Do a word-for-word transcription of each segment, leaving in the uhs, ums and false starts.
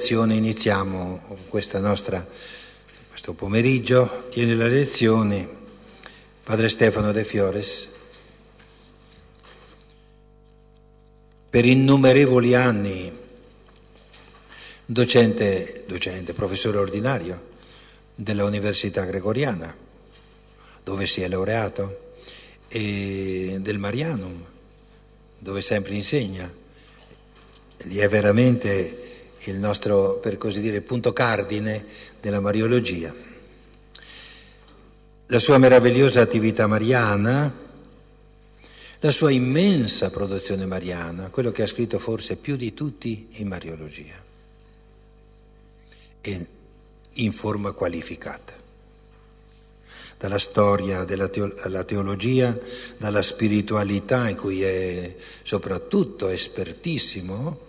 lezione iniziamo questa nostra, questo pomeriggio, tiene la lezione Padre Stefano De Fiores. Per innumerevoli anni docente, docente, professore ordinario della Università Gregoriana, dove si è laureato, e del Marianum, dove sempre insegna. Lì è veramente il nostro, per così dire, punto cardine della Mariologia. La sua meravigliosa attività mariana, la sua immensa produzione mariana, quello che ha scritto forse più di tutti in Mariologia, e in forma qualificata. Dalla storia della teo- alla teologia, dalla spiritualità in cui è soprattutto espertissimo.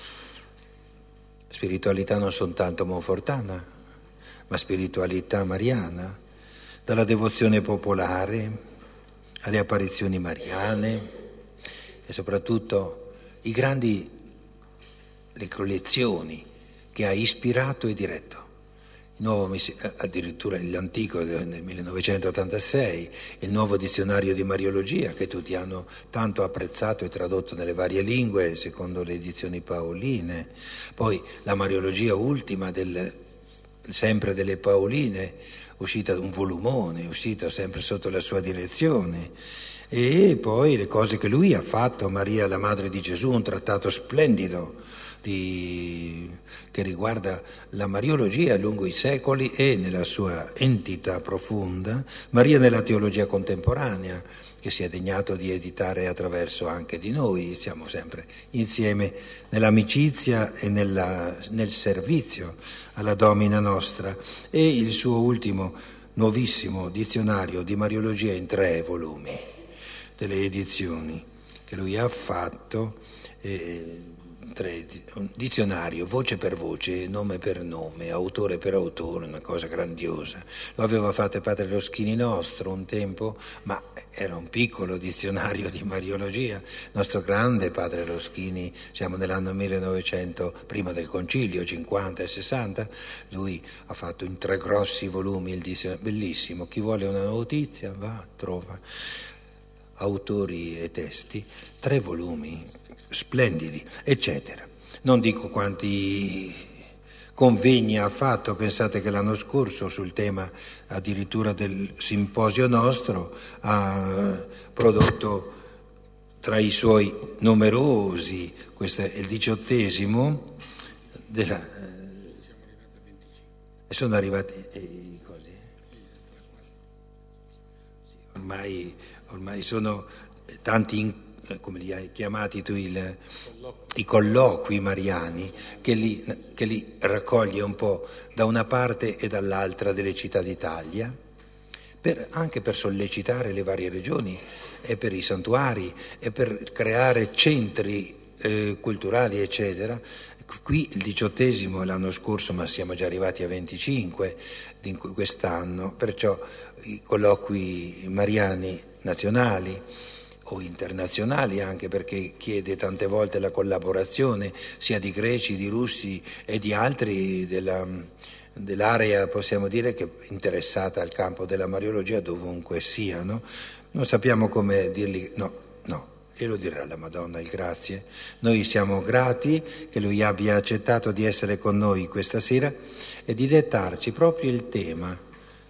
Spiritualità non soltanto monfortana, ma spiritualità mariana, dalla devozione popolare alle apparizioni mariane e soprattutto i grandi, le lezioni che ha ispirato e diretto. Il nuovo, addirittura l'antico del millenovecentottantasei, il nuovo dizionario di Mariologia che tutti hanno tanto apprezzato e tradotto nelle varie lingue secondo le edizioni paoline, poi la Mariologia ultima del, sempre delle paoline, uscita un volumone, uscito sempre sotto la sua direzione, e poi le cose che lui ha fatto, Maria la Madre di Gesù, un trattato splendido Di, che riguarda la Mariologia lungo i secoli e nella sua entità profonda, Maria nella teologia contemporanea, che si è degnato di editare attraverso anche di noi. Siamo sempre insieme nell'amicizia e nella, nel servizio alla Domina nostra, e il suo ultimo nuovissimo dizionario di Mariologia in tre volumi delle edizioni che lui ha fatto, eh, un dizionario voce per voce, nome per nome, autore per autore, una cosa grandiosa. Lo aveva fatto il padre Roschini nostro un tempo, ma era un piccolo dizionario di Mariologia. Il nostro grande padre Roschini, siamo nell'anno millenovecento, prima del concilio, cinquanta e sessanta, lui ha fatto in tre grossi volumi il dizionario, bellissimo. Chi vuole una notizia va, trova autori e testi, tre volumi splendidi, eccetera. Non dico quanti convegni ha fatto, pensate che l'anno scorso sul tema addirittura del simposio nostro ha prodotto tra i suoi numerosi, questo è il diciottesimo, della, e sono arrivati eh, così. Ormai, ormai sono tanti in come li hai chiamati tu, il, i colloqui mariani, che li, che li raccoglie un po' da una parte e dall'altra delle città d'Italia, per, anche per sollecitare le varie regioni e per i santuari e per creare centri eh, culturali, eccetera. Qui il diciottesimo l'anno scorso, ma siamo già arrivati a venticinque di quest'anno, perciò i colloqui mariani nazionali o internazionali, anche perché chiede tante volte la collaborazione sia di greci, di russi e di altri della, dell'area, possiamo dire, che è interessata al campo della Mariologia dovunque siano. Non sappiamo come dirgli no, no, glielo dirà la Madonna il grazie. Noi siamo grati che lui abbia accettato di essere con noi questa sera e di dettarci proprio il tema,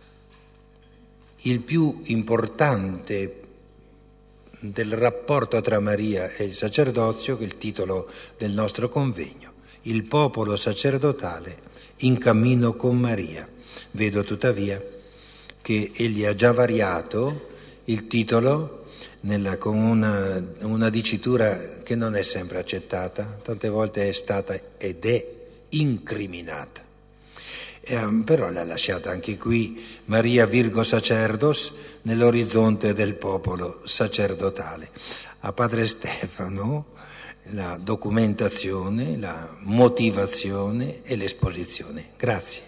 il più importante del rapporto tra Maria e il sacerdozio, che è il titolo del nostro convegno, il popolo sacerdotale in cammino con Maria. Vedo tuttavia che egli ha già variato il titolo nella, con una, una dicitura che non è sempre accettata, tante volte è stata ed è incriminata. Eh, però l'ha lasciata anche qui Maria Virgo Sacerdos nell'orizzonte del popolo sacerdotale. A Padre Stefano la documentazione, la motivazione e l'esposizione. Grazie.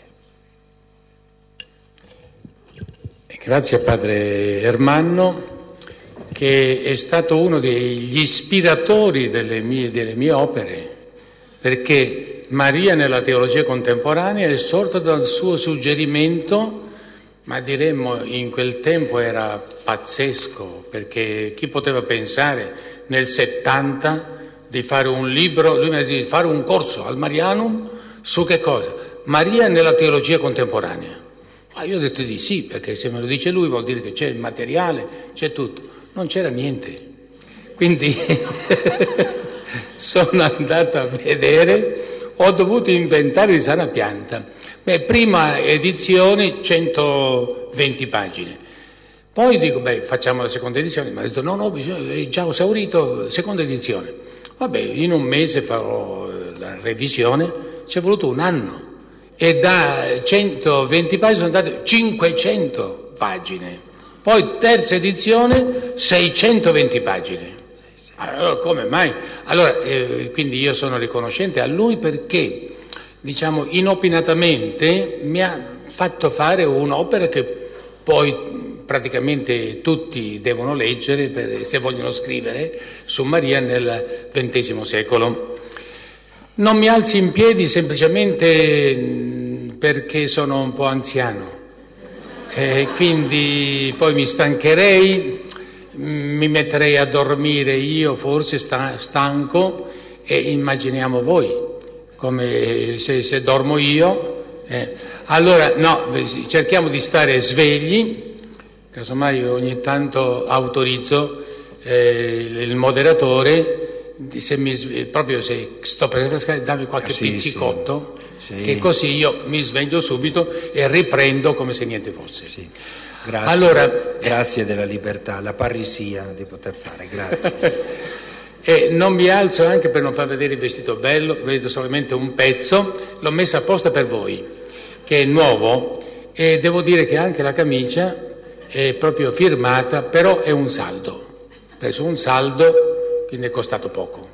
E grazie a Padre Ermanno, che è stato uno degli ispiratori delle mie, delle mie opere, perché Maria nella teologia contemporanea è sorta dal suo suggerimento, ma diremmo in quel tempo era pazzesco, perché chi poteva pensare nel settanta di fare un libro, lui mi ha detto di fare un corso al Marianum su che cosa? Maria nella teologia contemporanea. Ma io ho detto di sì, perché se me lo dice lui vuol dire che c'è il materiale, c'è tutto. Non c'era niente. Quindi sono andato a vedere, ho dovuto inventare di sana pianta. Beh, prima edizione centoventi pagine. Poi dico, beh, facciamo la seconda edizione. Mi ha detto, no, no, bisogna, è già esaurito, seconda edizione. Vabbè, in un mese farò la revisione, ci è voluto un anno. E da centoventi pagine sono andate cinquecento pagine. Poi terza edizione, seicentoventi pagine. Allora, come mai? Allora, eh, quindi io sono riconoscente a lui perché, diciamo, inopinatamente mi ha fatto fare un'opera che poi praticamente tutti devono leggere per, se vogliono scrivere su Maria nel ventesimo secolo. Non mi alzi in piedi semplicemente perché sono un po' anziano, e quindi poi mi stancherei, mi metterei a dormire io, forse stanco, e immaginiamo voi, come se, se dormo io. Eh. Allora, no, cerchiamo di stare svegli, casomai ogni tanto autorizzo eh, il moderatore, se mi, proprio se sto per la scala, dammi qualche ah, sì, pizzicotto, sì. Sì. Che così io mi sveglio subito e riprendo come se niente fosse. Sì. Grazie, allora, grazie della libertà, la parrisia di poter fare, grazie. E non mi alzo anche per non far vedere il vestito bello, vedo solamente un pezzo, l'ho messo apposta per voi, che è nuovo, e devo dire che anche la camicia è proprio firmata, però è un saldo, ho preso un saldo, quindi è costato poco.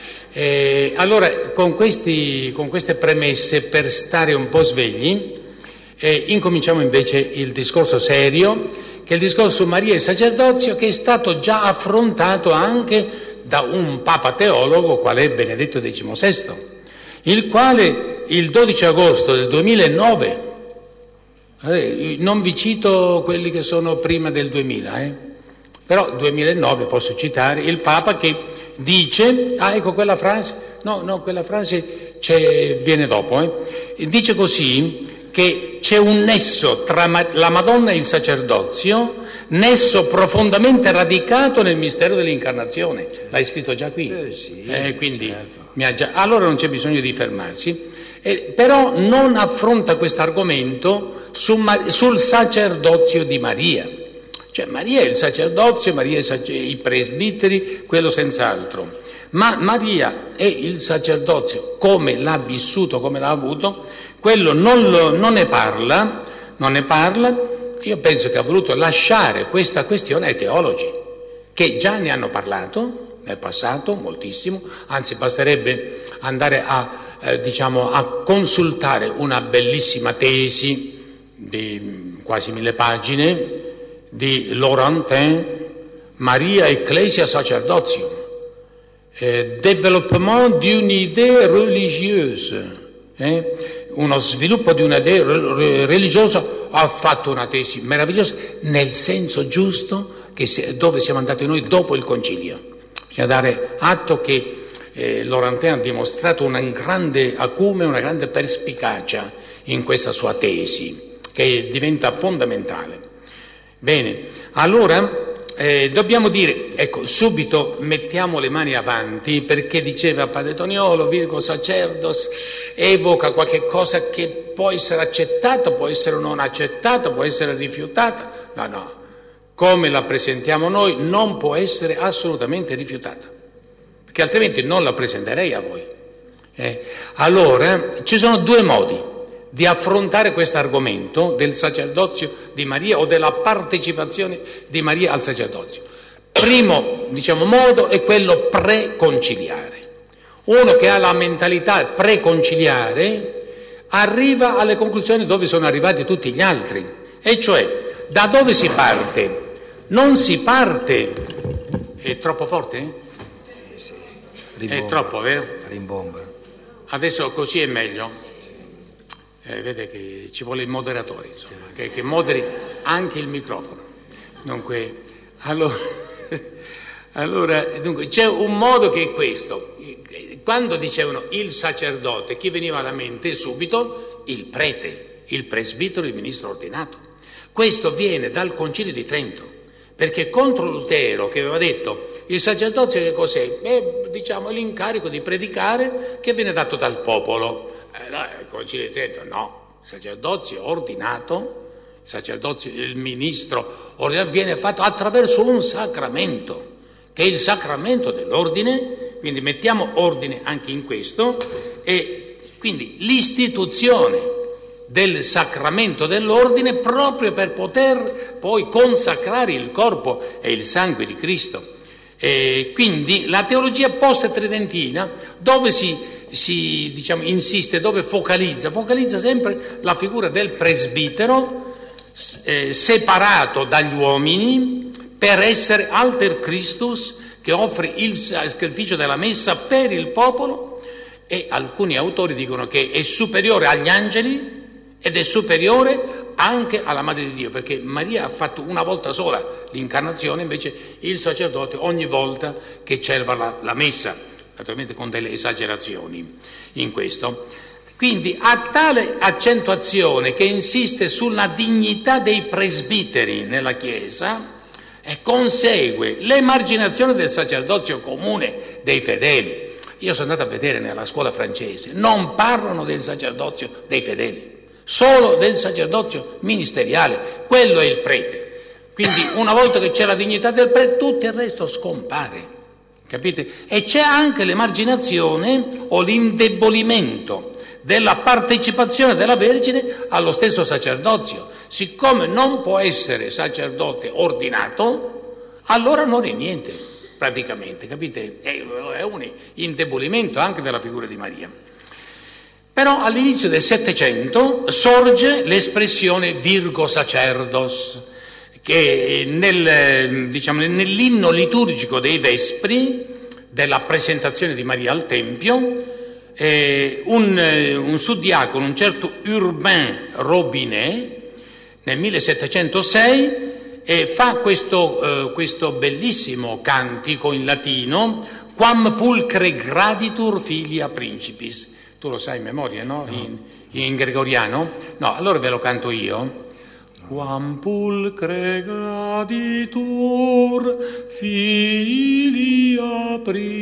Eh, allora, con, questi, con queste premesse, per stare un po' svegli, eh, incominciamo invece il discorso serio, che è il discorso su Maria e il sacerdozio, che è stato già affrontato anche da un papa teologo, qual è Benedetto diciannovesimo, il quale il dodici agosto del duemilanove, eh, non vi cito quelli che sono prima del duemila, eh, però duemilanove posso citare il Papa che dice, ah ecco quella frase, no, no, quella frase viene dopo, eh. Dice così che c'è un nesso tra la Madonna e il sacerdozio, nesso profondamente radicato nel mistero dell'incarnazione. L'hai scritto già qui? Eh sì, eh, quindi certo. mi ha già... Allora non c'è bisogno di fermarsi, eh, però non affronta questo argomento su, sul sacerdozio di Maria. Cioè Maria è il sacerdozio, Maria è i presbiteri, quello senz'altro. Ma Maria è il sacerdozio, come l'ha vissuto, come l'ha avuto, quello non, lo, non ne parla, non ne parla. Io penso che ha voluto lasciare questa questione ai teologi, che già ne hanno parlato nel passato moltissimo, anzi basterebbe andare a, eh, diciamo, a consultare una bellissima tesi di quasi mille pagine di Laurentin, Maria Ecclesia Sacerdozio, eh, développement d'une idée religieuse, eh, uno sviluppo di un'idea religiosa. Ha fatto una tesi meravigliosa nel senso giusto, che se, dove siamo andati noi dopo il concilio. Bisogna dare atto che eh, Laurentin ha dimostrato un grande acume, una grande perspicacia in questa sua tesi, che diventa fondamentale. Bene, allora eh, dobbiamo dire, ecco, subito mettiamo le mani avanti, perché diceva Padre Toniolo, Virgo Sacerdos, evoca qualche cosa che può essere accettata, può essere non accettata, può essere rifiutata. No, no, come la presentiamo noi non può essere assolutamente rifiutata, perché altrimenti non la presenterei a voi. Eh, allora, ci sono due modi di affrontare questo argomento del sacerdozio di Maria o della partecipazione di Maria al sacerdozio. Primo, diciamo, modo è quello preconciliare. Uno che ha la mentalità preconciliare arriva alle conclusioni dove sono arrivati tutti gli altri, e cioè da dove si parte? Non si parte... È troppo forte? Sì, sì. Rimbomba. È troppo, vero? Rimbomba. Adesso così è meglio. Eh, vede che ci vuole il moderatore, insomma, che, che moderi anche il microfono. Dunque, allora, allora, dunque, c'è un modo che è questo. Quando dicevano il sacerdote, chi veniva alla mente subito? Il prete, il presbitero, il ministro ordinato. Questo viene dal Concilio di Trento. Perché contro Lutero, che aveva detto il sacerdozio che cos'è? Beh, diciamo l'incarico di predicare che viene dato dal popolo. Eh, no, il Concilio di Trento no, il sacerdozio ordinato, il sacerdozio, il ministro ordinato viene fatto attraverso un sacramento, che è il sacramento dell'ordine, quindi mettiamo ordine anche in questo, e quindi l'istituzione del sacramento dell'ordine proprio per poter poi consacrare il corpo e il sangue di Cristo. E quindi la teologia post-tridentina, dove si, si diciamo, insiste, dove focalizza, focalizza sempre la figura del presbitero eh, separato dagli uomini per essere alter Christus, che offre il sacrificio della messa per il popolo, e alcuni autori dicono che è superiore agli angeli ed è superiore anche alla Madre di Dio, perché Maria ha fatto una volta sola l'incarnazione, invece il sacerdote ogni volta che celebra la, la messa, naturalmente con delle esagerazioni in questo. Quindi a tale accentuazione che insiste sulla dignità dei presbiteri nella Chiesa, e consegue l'emarginazione del sacerdozio comune dei fedeli. Io sono andato a vedere nella scuola francese, non parlano del sacerdozio dei fedeli, solo del sacerdozio ministeriale, quello è il prete. Quindi una volta che c'è la dignità del prete, tutto il resto scompare, capite? E c'è anche l'emarginazione o l'indebolimento della partecipazione della Vergine allo stesso sacerdozio. Siccome non può essere sacerdote ordinato, allora non è niente, praticamente, capite? È un indebolimento anche della figura di Maria. Però all'inizio del Settecento sorge l'espressione Virgo Sacerdos, che nel, diciamo, nell'inno liturgico dei Vespri, della presentazione di Maria al Tempio, eh, un, un suddiacono, un certo Urbain Robinet, nel millesettecentosei, eh, fa questo, eh, questo bellissimo cantico in latino, Quam pulcre graditur filia principis. Tu lo sai in memoria, no? no. In, in gregoriano? No, allora ve lo canto io. Quam pulcre graditur filia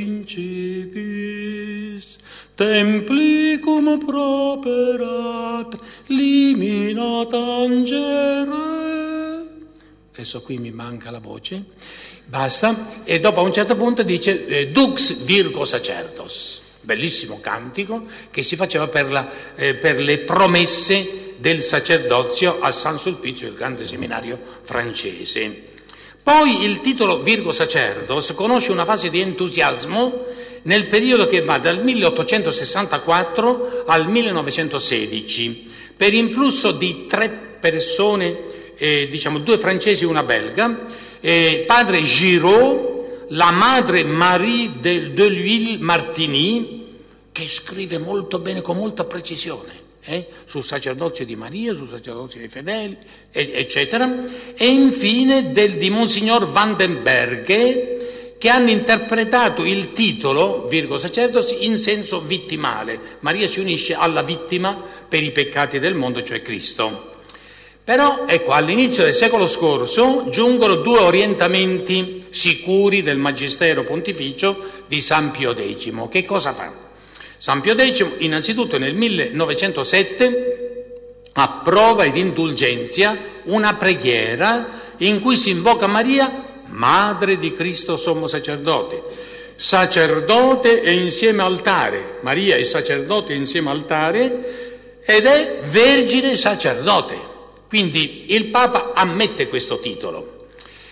principis, templicum properat limina tangere. Adesso qui mi manca la voce, basta. E dopo a un certo punto dice eh, Dux Virgo Sacerdos. Bellissimo cantico che si faceva per, la, eh, per le promesse del sacerdozio a San Sulpizio, il grande seminario francese. Poi il titolo Virgo Sacerdos conosce una fase di entusiasmo nel periodo che va dal milleottocentosessantaquattro al millenovecentosedici, per influsso di tre persone, eh, diciamo due francesi e una belga, eh, padre Giraud, la madre Marie de, de l'Huile Martini, che scrive molto bene, con molta precisione, eh, sul sacerdozio di Maria, sul sacerdozio dei fedeli, eccetera, e infine del, di Monsignor Vandenberg, che hanno interpretato il titolo, Virgo Sacerdos, in senso vittimale. Maria si unisce alla vittima per i peccati del mondo, cioè Cristo. Però, ecco, all'inizio del secolo scorso giungono due orientamenti sicuri del Magistero Pontificio di San Pio X. Che cosa fa? San Pio X, innanzitutto nel millenovecentosette, approva ed indulgenzia una preghiera in cui si invoca Maria, Madre di Cristo Sommo Sacerdote, sacerdote e insieme altare. Maria è sacerdote e insieme altare, ed è Vergine Sacerdote. Quindi il Papa ammette questo titolo.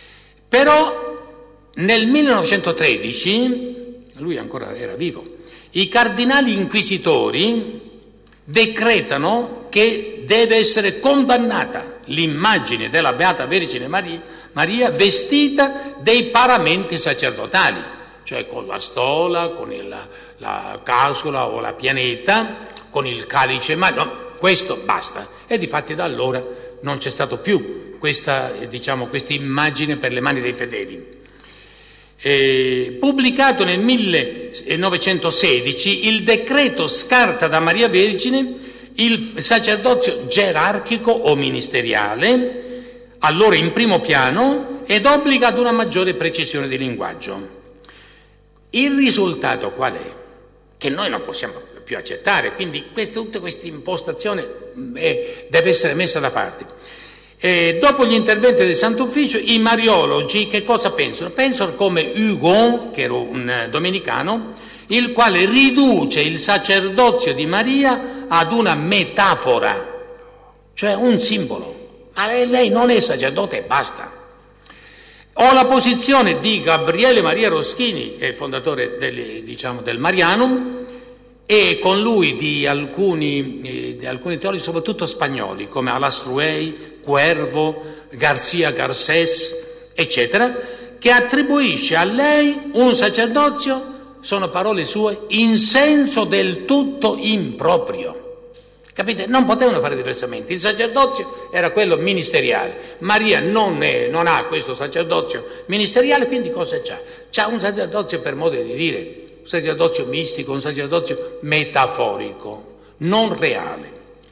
Però nel millenovecentotredici, lui ancora era vivo, i cardinali inquisitori decretano che deve essere condannata l'immagine della Beata Vergine Maria, Maria vestita dei paramenti sacerdotali, cioè con la stola, con il, la cassola o la pianeta, con il calice, ma no, questo basta. E difatti da allora non c'è stato più questa, diciamo, questa immagine per le mani dei fedeli. Eh, pubblicato nel millenovecentosedici, il decreto scarta da Maria Vergine il sacerdozio gerarchico o ministeriale, allora in primo piano, ed obbliga ad una maggiore precisione di linguaggio. Il risultato qual è? Che noi non possiamo più accettare, quindi questa, tutta questa impostazione eh, deve essere messa da parte. Eh, dopo gli interventi del Santo Ufficio, i mariologi che cosa pensano? Pensano come Hugon, che era un domenicano, il quale riduce il sacerdozio di Maria ad una metafora, cioè un simbolo. Ma lei, lei non è sacerdote e basta. Ho la posizione di Gabriele Maria Roschini, che è il fondatore del, diciamo, del Marianum, e con lui di alcuni, eh, di alcuni teologi, soprattutto spagnoli, come Alastruey, Cuervo, García Garcés, eccetera, che attribuisce a lei un sacerdozio, sono parole sue, in senso del tutto improprio. Capite? Non potevano fare diversamente. Il sacerdozio era quello ministeriale. Maria non, è, non ha questo sacerdozio ministeriale, quindi cosa c'ha? C'ha un sacerdozio, per modo di dire, un sacerdozio mistico, un sacerdozio metaforico, non reale.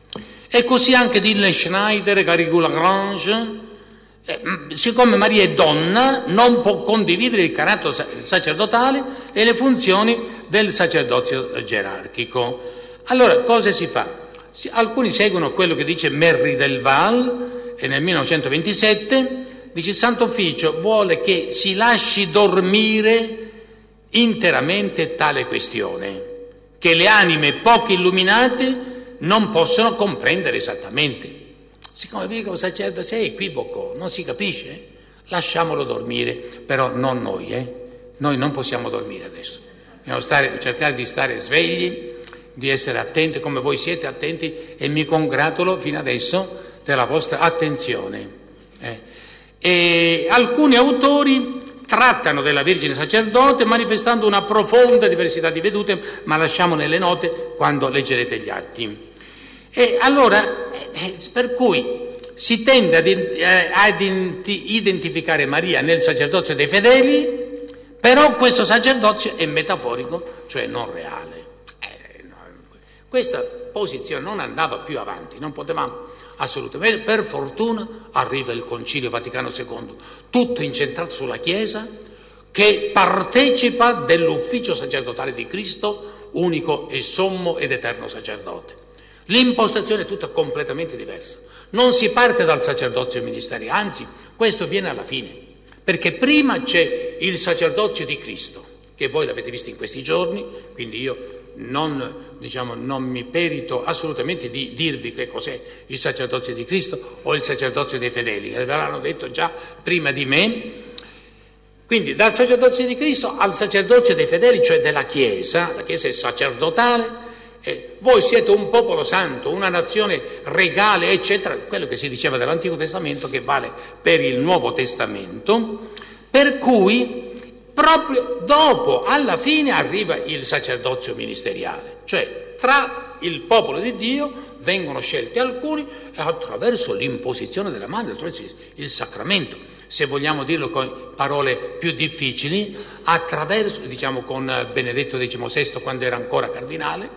E così anche Dille Schneider, Garrigou Lagrange, eh, siccome Maria è donna, non può condividere il carattere sacerdotale e le funzioni del sacerdozio gerarchico. Allora, cosa si fa? Alcuni seguono quello che dice Merry del Val, e nel millenovecentoventisette dice: il Santo Ufficio vuole che si lasci dormire interamente tale questione, che le anime poco illuminate non possono comprendere esattamente. Siccome Virgo sacerdote è equivoco, non si capisce, lasciamolo dormire, però non noi, eh? Noi non possiamo dormire adesso, dobbiamo stare, cercare di stare svegli, di essere attenti come voi siete attenti, e mi congratulo fino adesso della vostra attenzione. Eh. E alcuni autori trattano della Vergine sacerdote manifestando una profonda diversità di vedute, ma lasciamo nelle note quando leggerete gli atti. E allora, eh, per cui si tende ad, eh, ad identificare Maria nel sacerdozio dei fedeli, però questo sacerdozio è metaforico, cioè non reale. Eh, no, questa posizione non andava più avanti, non potevamo assolutamente. Per fortuna arriva il Concilio Vaticano secondo, tutto incentrato sulla Chiesa, che partecipa dell'ufficio sacerdotale di Cristo, unico e sommo ed eterno sacerdote. L'impostazione è tutta completamente diversa. Non si parte dal sacerdozio ministeriale, anzi, questo viene alla fine, perché prima c'è il sacerdozio di Cristo, che voi l'avete visto in questi giorni, quindi io non, diciamo, non mi perito assolutamente di dirvi che cos'è il sacerdozio di Cristo o il sacerdozio dei fedeli, che ve l'hanno detto già prima di me. Quindi dal sacerdozio di Cristo al sacerdozio dei fedeli, cioè della Chiesa, la Chiesa è sacerdotale, eh, voi siete un popolo santo, una nazione regale, eccetera, quello che si diceva dell'Antico Testamento che vale per il Nuovo Testamento, per cui proprio dopo, alla fine, arriva il sacerdozio ministeriale, cioè tra il popolo di Dio vengono scelti alcuni e attraverso l'imposizione della mano, attraverso il sacramento, se vogliamo dirlo con parole più difficili, attraverso, diciamo con Benedetto diciannovesimo quando era ancora cardinale,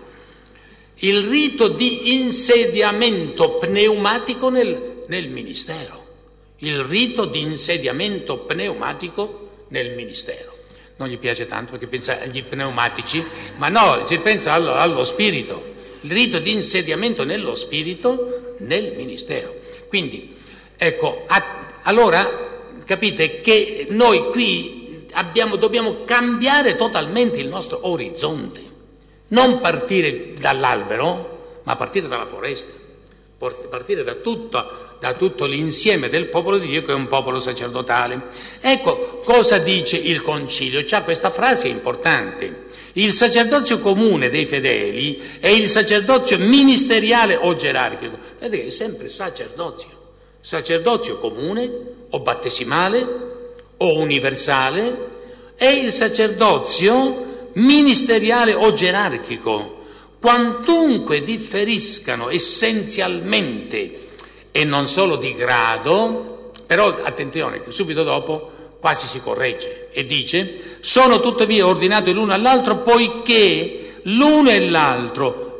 il rito di insediamento pneumatico nel, nel ministero, il rito di insediamento pneumatico nel ministero. Non gli piace tanto perché pensa agli pneumatici, ma no, si pensa allo, allo spirito, il rito di insediamento nello spirito nel ministero. Quindi, ecco, a, allora capite che noi qui abbiamo, dobbiamo cambiare totalmente il nostro orizzonte, non partire dall'albero, ma partire dalla foresta, partire da tutto, da tutto l'insieme del popolo di Dio, che è un popolo sacerdotale. Ecco cosa dice il Concilio. C'ha questa frase importante: il sacerdozio comune dei fedeli è il sacerdozio ministeriale o gerarchico. Vedete, è sempre sacerdozio, sacerdozio comune o battesimale o universale, è il sacerdozio ministeriale o gerarchico, quantunque differiscano essenzialmente e non solo di grado, però attenzione che subito dopo quasi si corregge e dice: sono tuttavia ordinati l'uno all'altro poiché l'uno e l'altro,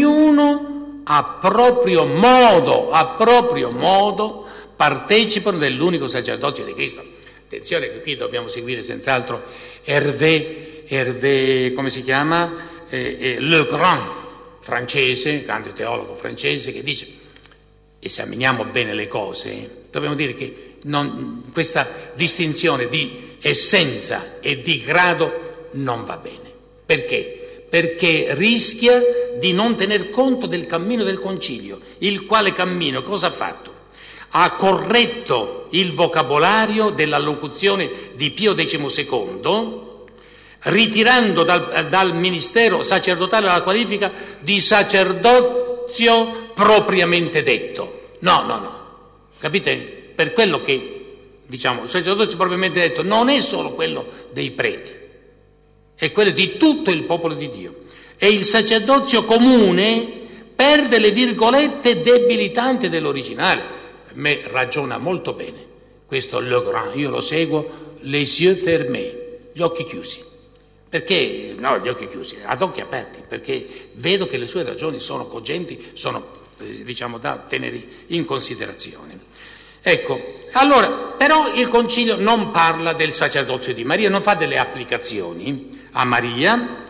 ognuno a proprio modo, a proprio modo, partecipano dell'unico sacerdozio di Cristo. Attenzione che qui dobbiamo seguire senz'altro Hervé, Hervé come si chiama? Eh, eh, Le Grand, francese, grande teologo francese, che dice: esaminiamo bene le cose, dobbiamo dire che non, questa distinzione di essenza e di grado non va bene. Perché? Perché rischia di non tener conto del cammino del Concilio, il quale cammino cosa ha fatto? Ha corretto il vocabolario della locuzione di Pio diciannovesimo, ritirando dal, dal ministero sacerdotale la qualifica di sacerdozio propriamente detto. No, no, no. Capite? Per quello che, diciamo, il sacerdozio propriamente detto non è solo quello dei preti, è quello di tutto il popolo di Dio. E il sacerdozio comune perde le virgolette debilitanti dell'originale. Per me ragiona molto bene questo Le Grand, io lo seguo, les yeux fermés, gli occhi chiusi. Perché? No, gli occhi chiusi, ad occhi aperti, perché vedo che le sue ragioni sono cogenti, sono, eh, diciamo, da tenere in considerazione. Ecco, allora, però il Concilio non parla del sacerdozio di Maria, non fa delle applicazioni a Maria,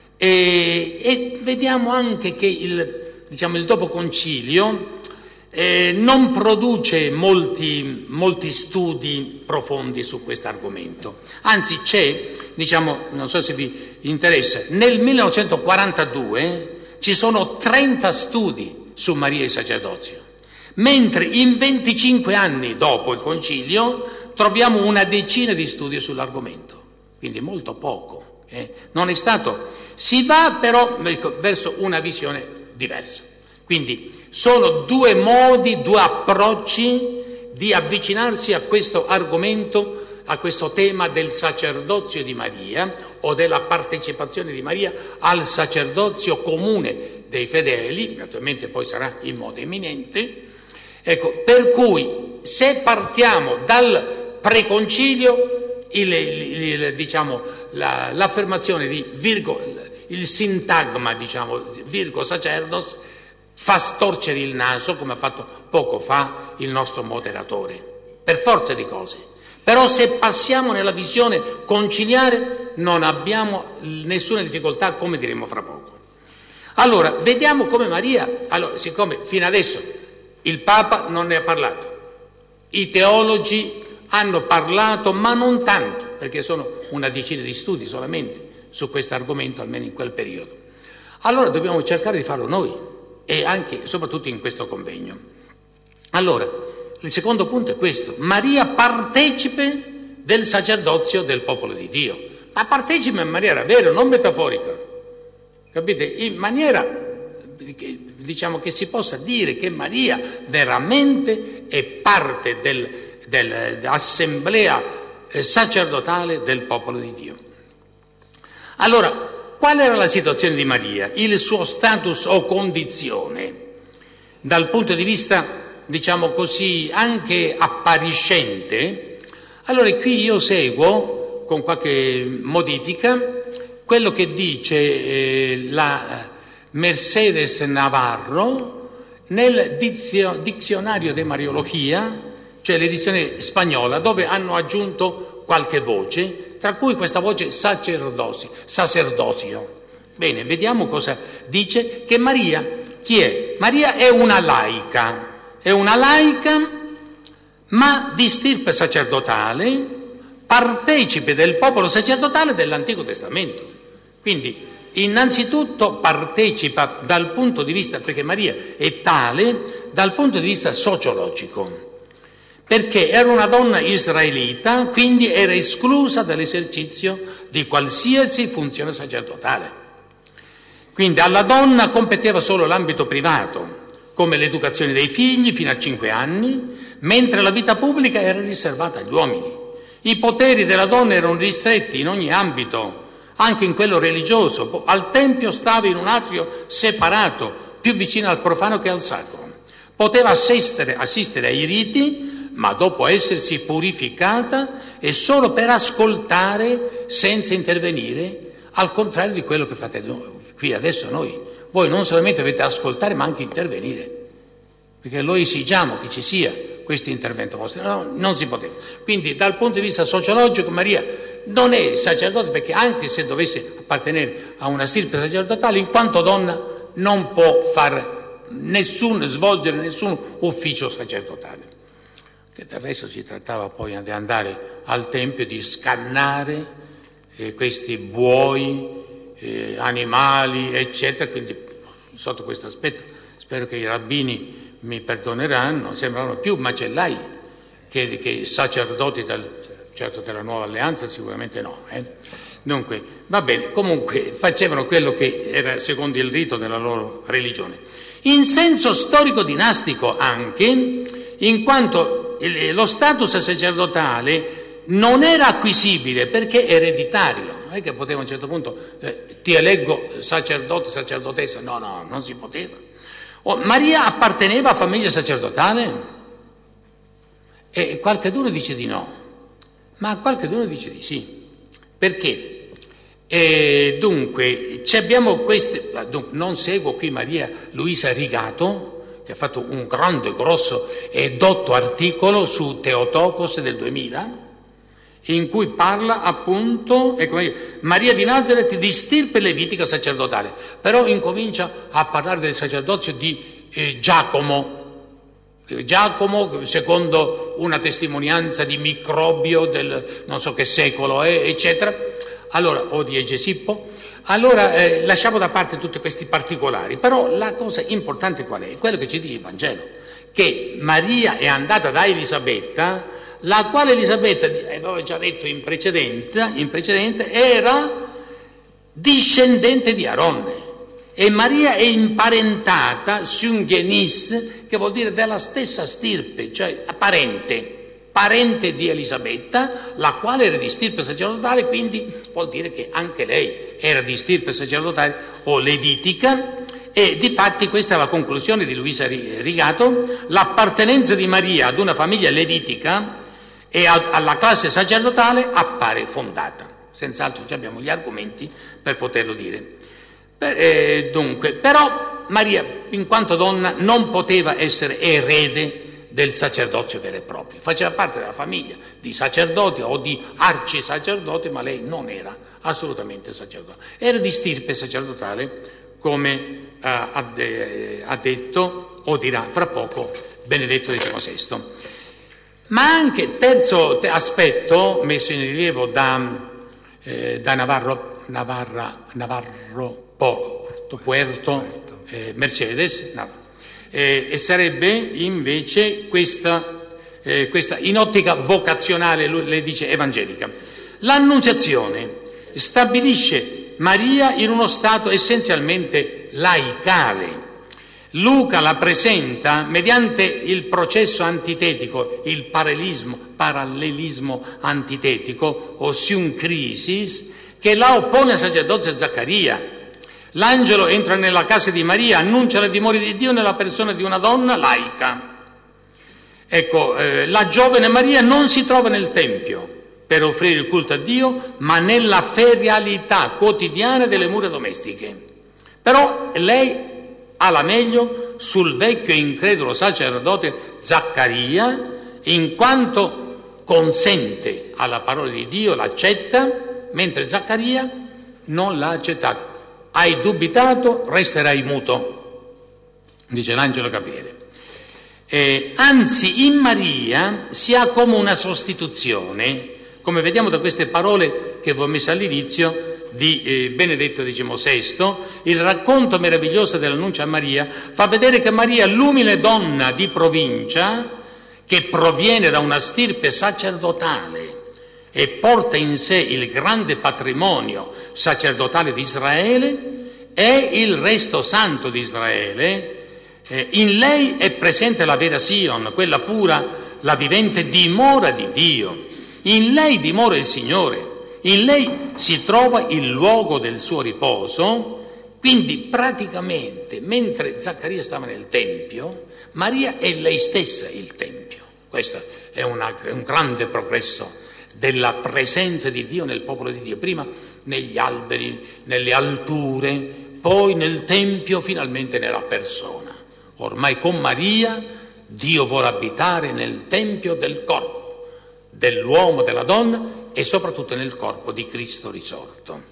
e, e vediamo anche che il, diciamo, il dopo Concilio eh, non produce molti, molti studi profondi su questo argomento. Anzi c'è, diciamo, non so se vi interessa, nel millenovecentoquarantadue ci sono trenta studi su Maria e il sacerdozio, mentre in venticinque anni dopo il Concilio troviamo una decina di studi sull'argomento, quindi molto poco. Eh? Non è stato, si va però verso una visione diversa. Quindi sono due modi, due approcci di avvicinarsi a questo argomento, a questo tema del sacerdozio di Maria o della partecipazione di Maria al sacerdozio comune dei fedeli, naturalmente poi sarà in modo eminente. Ecco, per cui se partiamo dal preconcilio, il, il, il, diciamo, la, l'affermazione di virgo, il sintagma, diciamo, virgo sacerdos, fa storcere il naso, come ha fatto poco fa il nostro moderatore, per forza di cose. Però se passiamo nella visione conciliare non abbiamo nessuna difficoltà, come diremo fra poco. Allora, vediamo come Maria, allora, siccome fino adesso il Papa non ne ha parlato, i teologi hanno parlato, ma non tanto, perché sono una decina di studi solamente su questo argomento, almeno in quel periodo. Allora dobbiamo cercare di farlo noi, e anche soprattutto in questo convegno. Allora, il secondo punto è questo: Maria partecipe del sacerdozio del popolo di Dio, ma partecipa in maniera vera, non metaforica, capite? In maniera, diciamo, che si possa dire che Maria veramente è parte del, del, dell'assemblea sacerdotale del popolo di Dio. Allora, qual era la situazione di Maria, il suo status o condizione, dal punto di vista, diciamo così, anche appariscente? Allora qui io seguo, con qualche modifica, quello che dice eh, la Mercedes Navarro nel dizio, dizionario de Mariologia, cioè l'edizione spagnola, dove hanno aggiunto qualche voce, tra cui questa voce sacerdozio, sacerdozio. Bene, vediamo cosa dice, che Maria, chi è? Maria è una laica, è una laica, ma di stirpe sacerdotale, partecipe del popolo sacerdotale dell'Antico Testamento. Quindi, innanzitutto partecipa dal punto di vista, perché Maria è tale, dal punto di vista sociologico, perché era una donna israelita, quindi era esclusa dall'esercizio di qualsiasi funzione sacerdotale. Quindi alla donna competeva solo l'ambito privato, come l'educazione dei figli fino a cinque anni, mentre la vita pubblica era riservata agli uomini. I poteri della donna erano ristretti in ogni ambito, anche in quello religioso. Al Tempio stava in un atrio separato, più vicino al profano che al sacro. Poteva assistere, assistere ai riti, ma dopo essersi purificata e solo per ascoltare senza intervenire, al contrario di quello che fate qui adesso noi. Voi non solamente dovete ascoltare, ma anche intervenire, perché noi esigiamo che ci sia questo intervento vostro. No, non si poteva. Quindi dal punto di vista sociologico Maria non è sacerdote, perché anche se dovesse appartenere a una stirpe sacerdotale, in quanto donna non può far nessun, svolgere nessun ufficio sacerdotale. Che del resto si trattava poi di andare al Tempio, di scannare eh, questi buoi, eh, animali, eccetera. Quindi sotto questo aspetto spero che i rabbini mi perdoneranno, sembrano più macellai che, che sacerdoti del, certo della nuova alleanza, sicuramente no. Eh? Dunque, va bene, comunque facevano quello che era secondo il rito della loro religione. In senso storico-dinastico anche, in quanto lo status sacerdotale non era acquisibile perché ereditario. Non è che poteva a un certo punto, eh, ti eleggo sacerdote, sacerdotessa, no, no, non si poteva. Oh, Maria apparteneva a famiglia sacerdotale? E qualcuno dice di no, ma qualcuno dice di sì. Perché? E dunque, abbiamo queste, dunque, non seguo qui Maria Luisa Rigato, che ha fatto un grande, grosso e dotto articolo su Theotokos del duemila, in cui parla appunto, ecco, Maria di Nazareth di stirpe levitica sacerdotale, però incomincia a parlare del sacerdozio di eh, Giacomo, Giacomo secondo una testimonianza di Microbio del non so che secolo, eh, eccetera, allora, o di Egesippo. Allora eh, lasciamo da parte tutti questi particolari, però la cosa importante qual è? È quello che ci dice il Vangelo, che Maria è andata da Elisabetta, la quale Elisabetta, avevo già detto in precedenza, in precedente, era discendente di Aronne, e Maria è imparentata Sunghenis, che vuol dire della stessa stirpe, cioè parente, parente di Elisabetta, la quale era di stirpe sacerdotale, quindi vuol dire che anche lei era di stirpe sacerdotale o levitica. E difatti questa è la conclusione di Luisa Rigato: l'appartenenza di Maria ad una famiglia levitica e alla classe sacerdotale appare fondata. Senz'altro abbiamo gli argomenti per poterlo dire. Eh, dunque, però Maria, in quanto donna, non poteva essere erede del sacerdozio vero e proprio. Faceva parte della famiglia di sacerdoti o di arcisacerdoti, ma lei non era assolutamente sacerdote. Era di stirpe sacerdotale, come eh, ha, de- ha detto o dirà fra poco Benedetto diciannovesimo. Ma anche terzo aspetto messo in rilievo da, eh, da Navarro, Navarra, Navarro Porto, Puerto eh, Mercedes, no, eh, e sarebbe invece questa, eh, questa in ottica vocazionale, lui, le dice evangelica. L'Annunciazione stabilisce Maria in uno stato essenzialmente laicale. Luca la presenta mediante il processo antitetico, il parallelismo, parallelismo antitetico, o syncresis, che la oppone al sacerdozio Zaccaria. L'angelo entra nella casa di Maria, annuncia le dimore di Dio nella persona di una donna laica. Ecco, eh, la giovane Maria non si trova nel Tempio per offrire il culto a Dio, ma nella ferialità quotidiana delle mura domestiche. Però lei ha la meglio sul vecchio incredulo sacerdote Zaccaria, in quanto consente alla parola di Dio, l'accetta, mentre Zaccaria non l'ha accettata. Hai dubitato, resterai muto, dice l'angelo Gabriele. Eh, anzi, in Maria si ha come una sostituzione, come vediamo da queste parole che vi ho messo all'inizio, di eh, Benedetto diciannovesimo, il racconto meraviglioso dell'annuncio a Maria fa vedere che Maria, l'umile donna di provincia, che proviene da una stirpe sacerdotale e porta in sé il grande patrimonio sacerdotale di Israele, è il resto santo di Israele. Eh, in lei è presente la vera Sion, quella pura, la vivente dimora di Dio. In lei dimora il Signore, in lei si trova il luogo del suo riposo. Quindi praticamente, mentre Zaccaria stava nel Tempio, Maria è lei stessa il Tempio. Questo è, una, è un grande progresso della presenza di Dio nel popolo di Dio, prima negli alberi, nelle alture, poi nel Tempio, finalmente nella persona. Ormai con Maria Dio vuole abitare nel Tempio del corpo, dell'uomo, della donna e soprattutto nel corpo di Cristo risorto.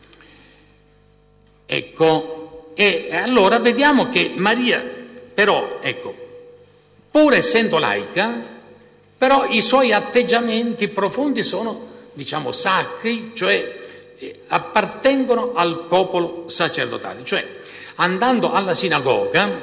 Ecco, e allora vediamo che Maria, però, ecco, pur essendo laica, però i suoi atteggiamenti profondi sono, diciamo, sacri, cioè eh, appartengono al popolo sacerdotale, cioè andando alla sinagoga,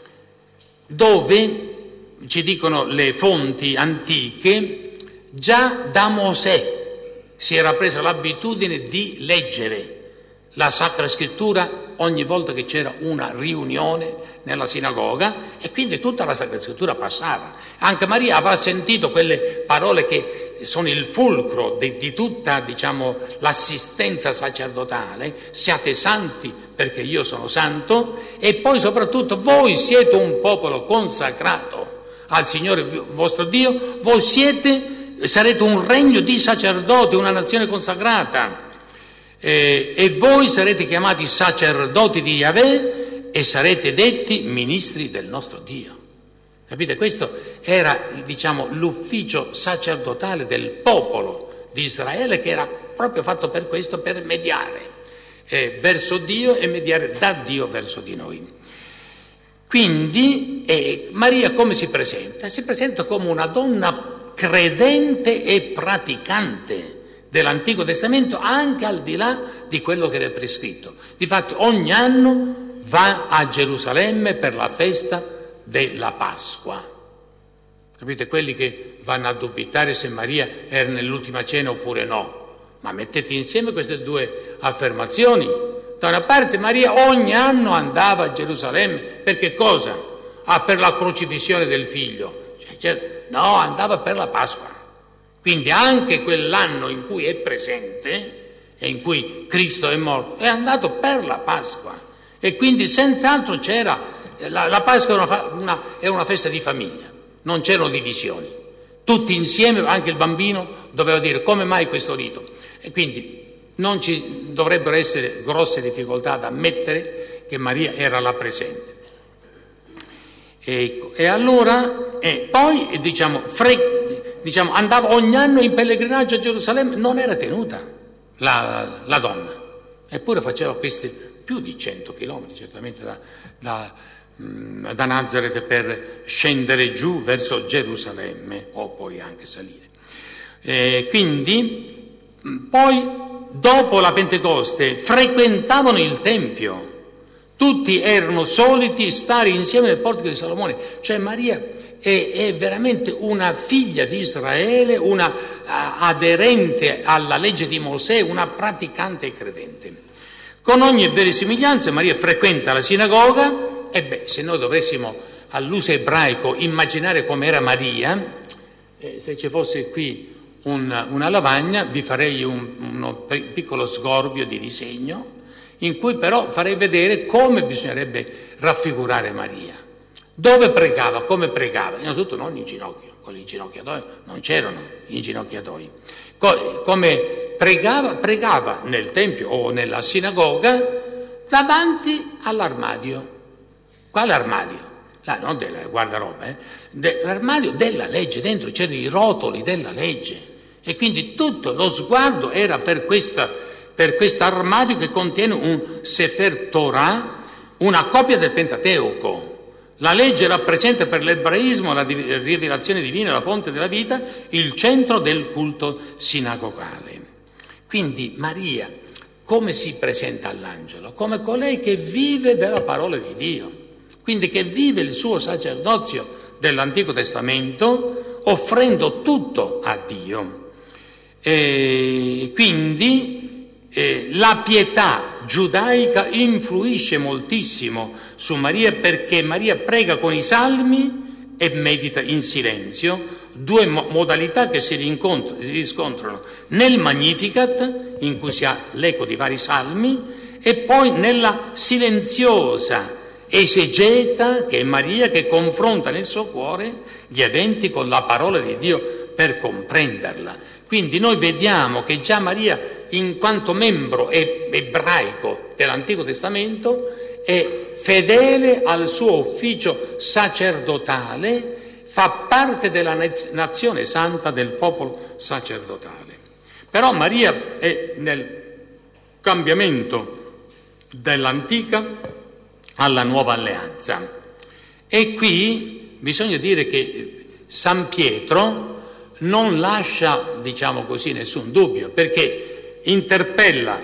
dove, ci dicono le fonti antiche, già da Mosè si era presa l'abitudine di leggere la Sacra Scrittura ogni volta che c'era una riunione nella sinagoga, e quindi tutta la Sacra Scrittura passava. Anche Maria avrà sentito quelle parole che sono il fulcro di, di tutta, diciamo, l'assistenza sacerdotale: siate santi perché io sono santo, e poi soprattutto voi siete un popolo consacrato al Signore vostro Dio, voi siete, sarete un regno di sacerdoti, una nazione consacrata. Eh, e voi sarete chiamati sacerdoti di Yahweh e sarete detti ministri del nostro Dio. Capite? Questo era, diciamo, l'ufficio sacerdotale del popolo di Israele, che era proprio fatto per questo, per mediare eh, verso Dio e mediare da Dio verso di noi. Quindi eh, Maria come si presenta? Si presenta come una donna credente e praticante dell'Antico Testamento, anche al di là di quello che era prescritto. Difatti ogni anno va a Gerusalemme per la festa della Pasqua. Capite? Quelli che vanno a dubitare se Maria era nell'ultima cena oppure no. Ma mettete insieme queste due affermazioni. Da una parte Maria ogni anno andava a Gerusalemme, per che cosa? Ah, per la crocifissione del figlio. Cioè, no, andava per la Pasqua. Quindi anche quell'anno in cui è presente e in cui Cristo è morto, è andato per la Pasqua. E quindi senz'altro c'era, la, la Pasqua era una, una, era una festa di famiglia, non c'erano divisioni. Tutti insieme, anche il bambino doveva dire: come mai questo rito? E quindi non ci dovrebbero essere grosse difficoltà ad ammettere che Maria era là presente. E, e allora, e poi diciamo, fre, diciamo, andava ogni anno in pellegrinaggio a Gerusalemme, non era tenuta la, la donna, eppure faceva questi più di cento chilometri, certamente da, da, da Nazareth, per scendere giù verso Gerusalemme o poi anche salire. E quindi, poi dopo la Pentecoste frequentavano il Tempio. Tutti erano soliti stare insieme nel portico di Salomone. Cioè Maria è, è veramente una figlia di Israele, una uh, aderente alla legge di Mosè, una praticante e credente. Con ogni verosimiglianza Maria frequenta la sinagoga, e beh, se noi dovessimo all'uso ebraico immaginare com'era Maria, eh, se ci fosse qui un, una lavagna, vi farei un uno piccolo sgorbio di disegno, in cui però farei vedere come bisognerebbe raffigurare Maria. Dove pregava, come pregava? Innanzitutto non in ginocchio, con gli inginocchiatoi non c'erano gli inginocchiatoi. Co- come pregava? Pregava nel tempio o nella sinagoga davanti all'armadio. Quale armadio? Là, non del guardaroba, eh? De- l'armadio della legge, dentro c'erano i rotoli della legge, e quindi tutto lo sguardo era per questa per questo armadio che contiene un Sefer Torah, una copia del Pentateuco. La legge rappresenta per l'ebraismo la rivelazione divina, la fonte della vita, il centro del culto sinagogale. Quindi Maria, come si presenta all'angelo? Come colei che vive della parola di Dio, quindi che vive il suo sacerdozio dell'Antico Testamento, offrendo tutto a Dio. E quindi Eh, la pietà giudaica influisce moltissimo su Maria, perché Maria prega con i salmi e medita in silenzio, due mo- modalità che si, rincontr- si riscontrano nel Magnificat, in cui si ha l'eco di vari salmi, e poi nella silenziosa esegeta che è Maria, che confronta nel suo cuore gli eventi con la parola di Dio per comprenderla. Quindi noi vediamo che già Maria, in quanto membro ebraico dell'Antico Testamento, è fedele al suo ufficio sacerdotale, fa parte della nazione santa, del popolo sacerdotale. Però Maria è nel cambiamento dell'antica alla nuova alleanza. E qui bisogna dire che San Pietro non lascia, diciamo così, nessun dubbio, perché interpella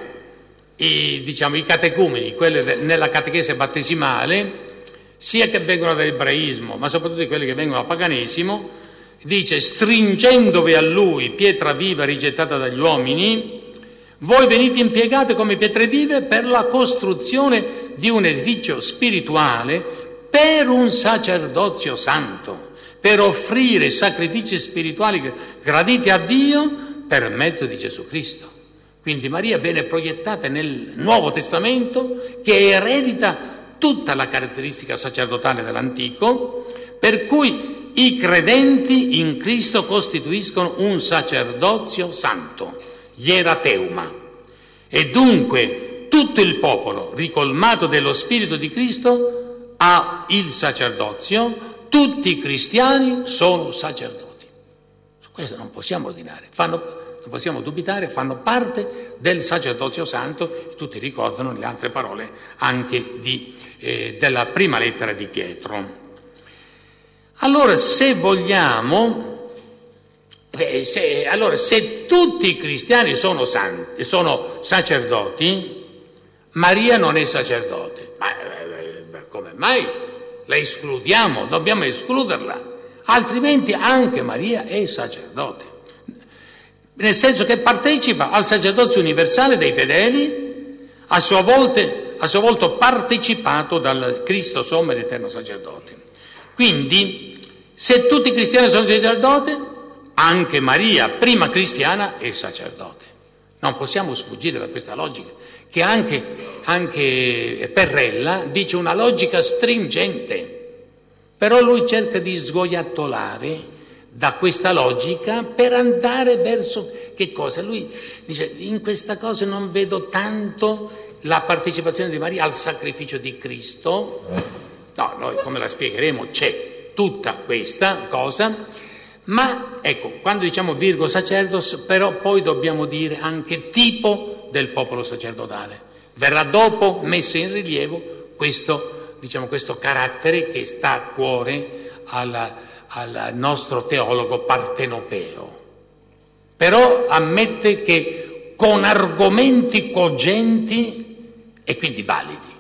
i, diciamo, i catecumeni, quelli de, nella catechesi battesimale, sia che vengono dall'ebraismo, ma soprattutto quelli che vengono dal paganesimo, dice: stringendovi a lui, pietra viva rigettata dagli uomini, voi venite impiegate come pietre vive per la costruzione di un edificio spirituale, per un sacerdozio santo, per offrire sacrifici spirituali graditi a Dio per mezzo di Gesù Cristo. Quindi Maria viene proiettata nel Nuovo Testamento, che eredita tutta la caratteristica sacerdotale dell'Antico, per cui i credenti in Cristo costituiscono un sacerdozio santo, ierateuma, e dunque tutto il popolo, ricolmato dello Spirito di Cristo, ha il sacerdozio. Tutti i cristiani sono sacerdoti. Su questo non possiamo ordinare, fanno, non possiamo dubitare, fanno parte del sacerdozio santo. Tutti ricordano le altre parole anche di, eh, della prima lettera di Pietro. Allora, se vogliamo... Beh, se, allora, se tutti i cristiani sono, santi, sono sacerdoti, Maria non è sacerdote. Ma eh, come mai la escludiamo? Dobbiamo escluderla, altrimenti anche Maria è sacerdote, nel senso che partecipa al sacerdozio universale dei fedeli, a sua volta, a sua volta partecipato dal Cristo sommo ed eterno sacerdote. Quindi, se tutti i cristiani sono sacerdoti, anche Maria, prima cristiana, è sacerdote. Non possiamo sfuggire da questa logica, che anche, anche Perrella dice una logica stringente, però lui cerca di sgoiattolare da questa logica per andare verso che cosa? Lui dice: in questa cosa non vedo tanto la partecipazione di Maria al sacrificio di Cristo. No, noi come la spiegheremo c'è tutta questa cosa. Ma ecco, quando diciamo virgo sacerdos, però poi dobbiamo dire anche tipo del popolo sacerdotale. Verrà dopo messo in rilievo questo, diciamo, questo carattere che sta a cuore al, al nostro teologo partenopeo. Però ammette che con argomenti cogenti e quindi validi,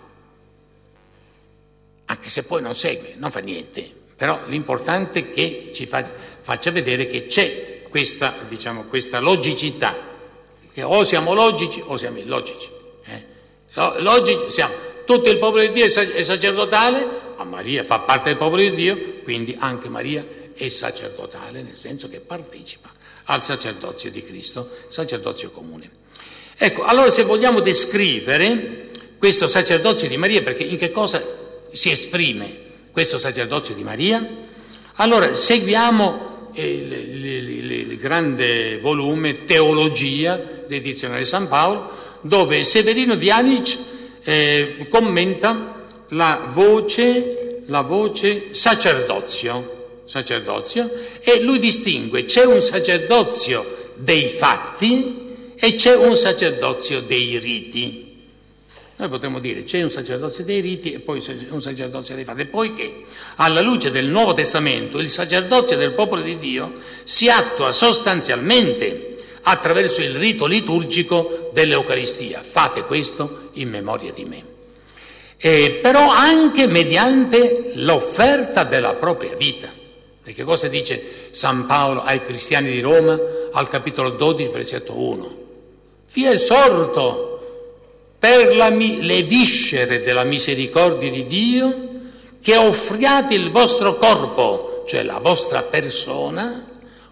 anche se poi non segue, non fa niente, però l'importante è che ci fa... faccia vedere che c'è questa, diciamo, questa logicità, che o siamo logici o siamo illogici. Eh? Logici siamo, tutto il popolo di Dio è sacerdotale, ma Maria fa parte del popolo di Dio, quindi anche Maria è sacerdotale, nel senso che partecipa al sacerdozio di Cristo, sacerdozio comune. Ecco, allora se vogliamo descrivere questo sacerdozio di Maria, perché in che cosa si esprime questo sacerdozio di Maria? Allora seguiamo Il, il, il grande volume Teologia del Dizionario di San Paolo, dove Severino di Anic eh, commenta la voce, la voce sacerdozio, sacerdozio, e lui distingue: c'è un sacerdozio dei fatti e c'è un sacerdozio dei riti. Noi potremmo dire c'è un sacerdozio dei riti e poi un sacerdozio dei fatti, poiché alla luce del Nuovo Testamento il sacerdozio del popolo di Dio si attua sostanzialmente attraverso il rito liturgico dell'Eucaristia. Fate questo in memoria di me. E però anche mediante l'offerta della propria vita. E che cosa dice San Paolo ai cristiani di Roma al capitolo dodici, versetto uno? Vi esorto per la, le viscere della misericordia di Dio, che offriate il vostro corpo, cioè la vostra persona,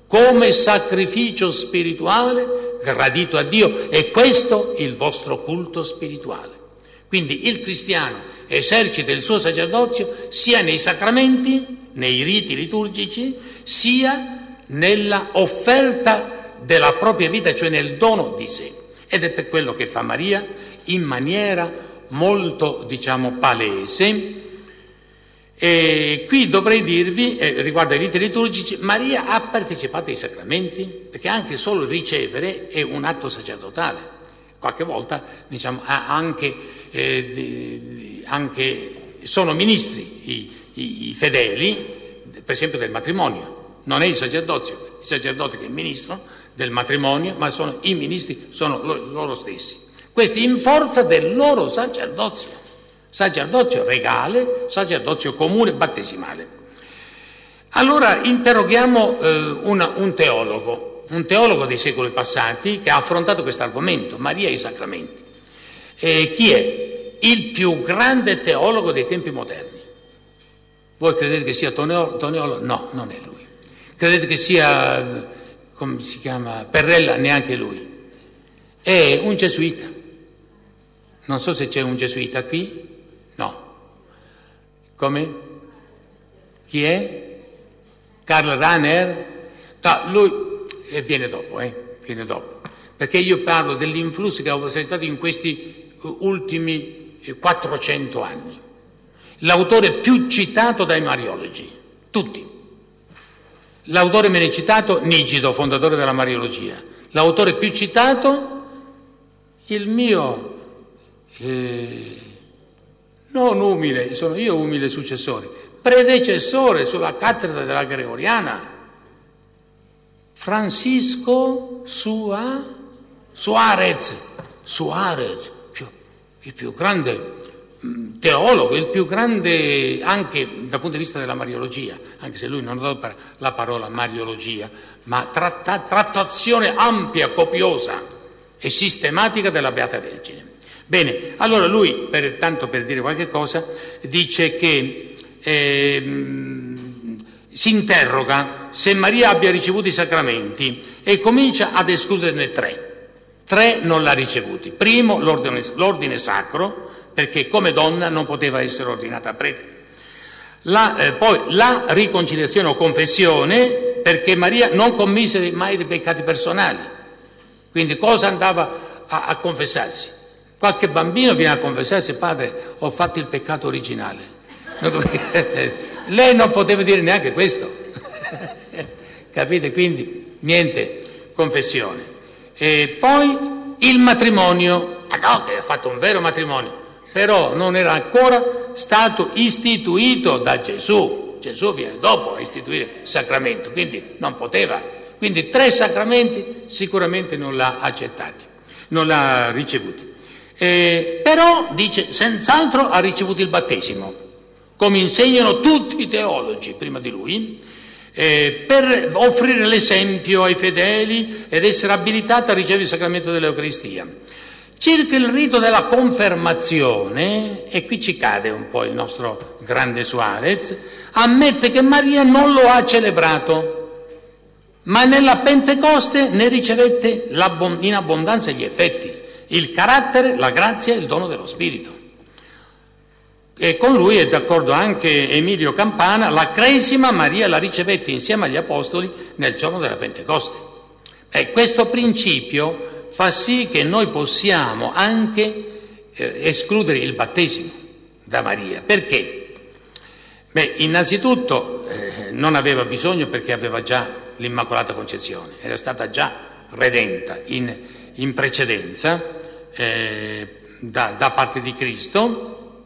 come sacrificio spirituale gradito a Dio, e questo il vostro culto spirituale. Quindi il cristiano esercita il suo sacerdozio sia nei sacramenti, nei riti liturgici, sia nella offerta della propria vita, cioè nel dono di sé. Ed è per quello che fa Maria in maniera molto, diciamo, palese. E qui dovrei dirvi, eh, riguardo ai riti liturgici, Maria ha partecipato ai sacramenti, perché anche solo ricevere è un atto sacerdotale. Qualche volta, diciamo, anche, eh, di, anche sono ministri i, i, i fedeli, per esempio del matrimonio. Non è il sacerdozio, il sacerdote che è il ministro del matrimonio, ma sono i ministri, sono loro, loro stessi. Questi in forza del loro sacerdozio. Sacerdozio regale, sacerdozio comune, battesimale. Allora interroghiamo eh, una, un teologo, un teologo dei secoli passati che ha affrontato questo argomento, Maria e i sacramenti. E chi è? Il più grande teologo dei tempi moderni. Voi credete che sia Toniolo? Toniolo? No, non è lui. Credete che sia, come si chiama, Perrella? Neanche lui. È un gesuita. Non so se c'è un gesuita qui. No. Come? Chi è? Karl Rahner? No, lui eh, viene dopo, eh, viene dopo. Perché io parlo dell'influsso che ha stato in questi ultimi quattrocento anni. L'autore più citato dai mariologi, tutti. L'autore meno citato, Nigido, fondatore della mariologia. L'autore più citato, il mio... Eh, non umile, sono io umile successore, predecessore sulla cattedra della Gregoriana, Francisco Sua, Suarez, Suarez, il più grande teologo, il più grande anche dal punto di vista della mariologia, anche se lui non ha dato la parola mariologia, ma tratta, trattazione ampia, copiosa e sistematica della Beata Vergine. Bene, allora lui, per, tanto per dire qualche cosa, dice che eh, si interroga se Maria abbia ricevuto i sacramenti e comincia ad escluderne tre. Tre non l'ha ricevuti. Primo, l'ordine, l'ordine sacro, perché come donna non poteva essere ordinata prete. La, eh, poi la riconciliazione o confessione, perché Maria non commise mai dei peccati personali. Quindi cosa andava a, a confessarsi? Qualche bambino viene a confessarsi: padre, ho fatto il peccato originale. Lei non poteva dire neanche questo. Capite? Quindi niente confessione. E poi il matrimonio. Ah no, che ha fatto un vero matrimonio, però non era ancora stato istituito da Gesù. Gesù viene dopo a istituire il sacramento, quindi non poteva. Quindi tre sacramenti sicuramente non l'ha accettati, non l'ha ricevuti. Eh, però, dice, senz'altro ha ricevuto il battesimo, come insegnano tutti i teologi prima di lui, eh, per offrire l'esempio ai fedeli ed essere abilitata a ricevere il sacramento dell'Eucaristia. Circa il rito della confermazione, e qui ci cade un po' il nostro grande Suarez, ammette che Maria non lo ha celebrato, ma nella Pentecoste ne ricevette in abbondanza gli effetti. Il carattere, la grazia e il dono dello Spirito. E con lui è d'accordo anche Emilio Campana: la Cresima Maria la ricevette insieme agli Apostoli nel giorno della Pentecoste. E questo principio fa sì che noi possiamo anche eh, escludere il battesimo da Maria. Perché? Beh, innanzitutto eh, non aveva bisogno, perché aveva già l'Immacolata Concezione, era stata già redenta in, in precedenza eh, da, da parte di Cristo,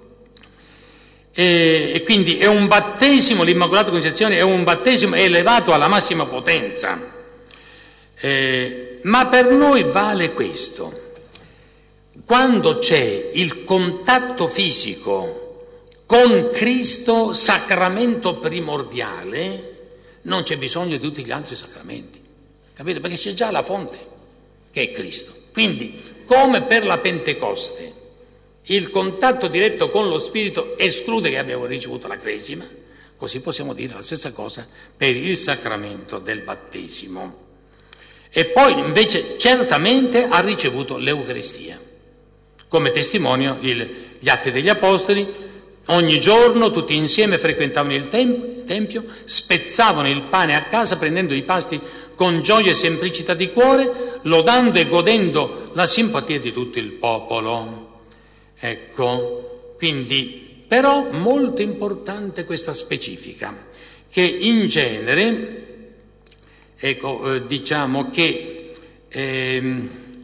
e, e quindi è un battesimo, l'Immacolata Concezione è un battesimo elevato alla massima potenza, eh, ma per noi vale questo: quando c'è il contatto fisico con Cristo, sacramento primordiale, non c'è bisogno di tutti gli altri sacramenti, capite? Perché c'è già la fonte, che è Cristo. Quindi, come per la Pentecoste, il contatto diretto con lo Spirito esclude che abbiamo ricevuto la Cresima, Così possiamo dire la stessa cosa per il sacramento del battesimo. E poi invece certamente ha ricevuto l'Eucaristia. Come testimonio il, gli Atti degli Apostoli, ogni giorno tutti insieme frequentavano il tem- Tempio, spezzavano il pane a casa prendendo i pasti con gioia e semplicità di cuore, lodando e godendo la simpatia di tutto il popolo. Ecco, quindi... Però molto importante questa specifica, che in genere, ecco, eh, diciamo che eh,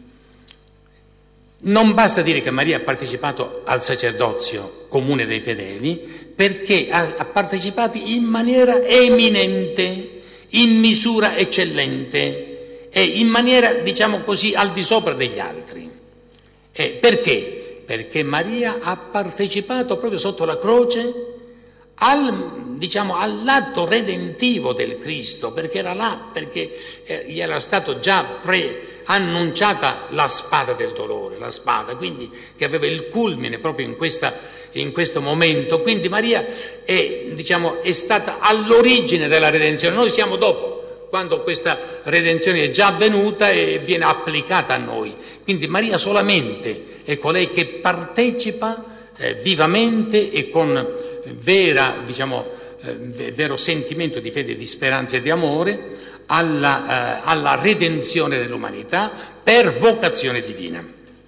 non basta dire che Maria ha partecipato al sacerdozio comune dei fedeli, perché ha, ha partecipato in maniera eminente, in misura eccellente e in maniera, diciamo così, al di sopra degli altri. Eh, perché? Perché Maria ha partecipato proprio sotto la croce al, diciamo, all'atto redentivo del Cristo, perché era là, perché eh, gli era stato già preannunciata la spada del dolore, la spada, quindi che aveva il culmine proprio in, questa, in questo momento. Quindi Maria è, diciamo, è stata all'origine della redenzione, noi siamo dopo, quando questa redenzione è già avvenuta e viene applicata a noi. Quindi Maria solamente è colei che partecipa eh, vivamente e con vera, diciamo, eh, vero sentimento di fede, di speranza e di amore alla, eh, alla redenzione dell'umanità per vocazione divina.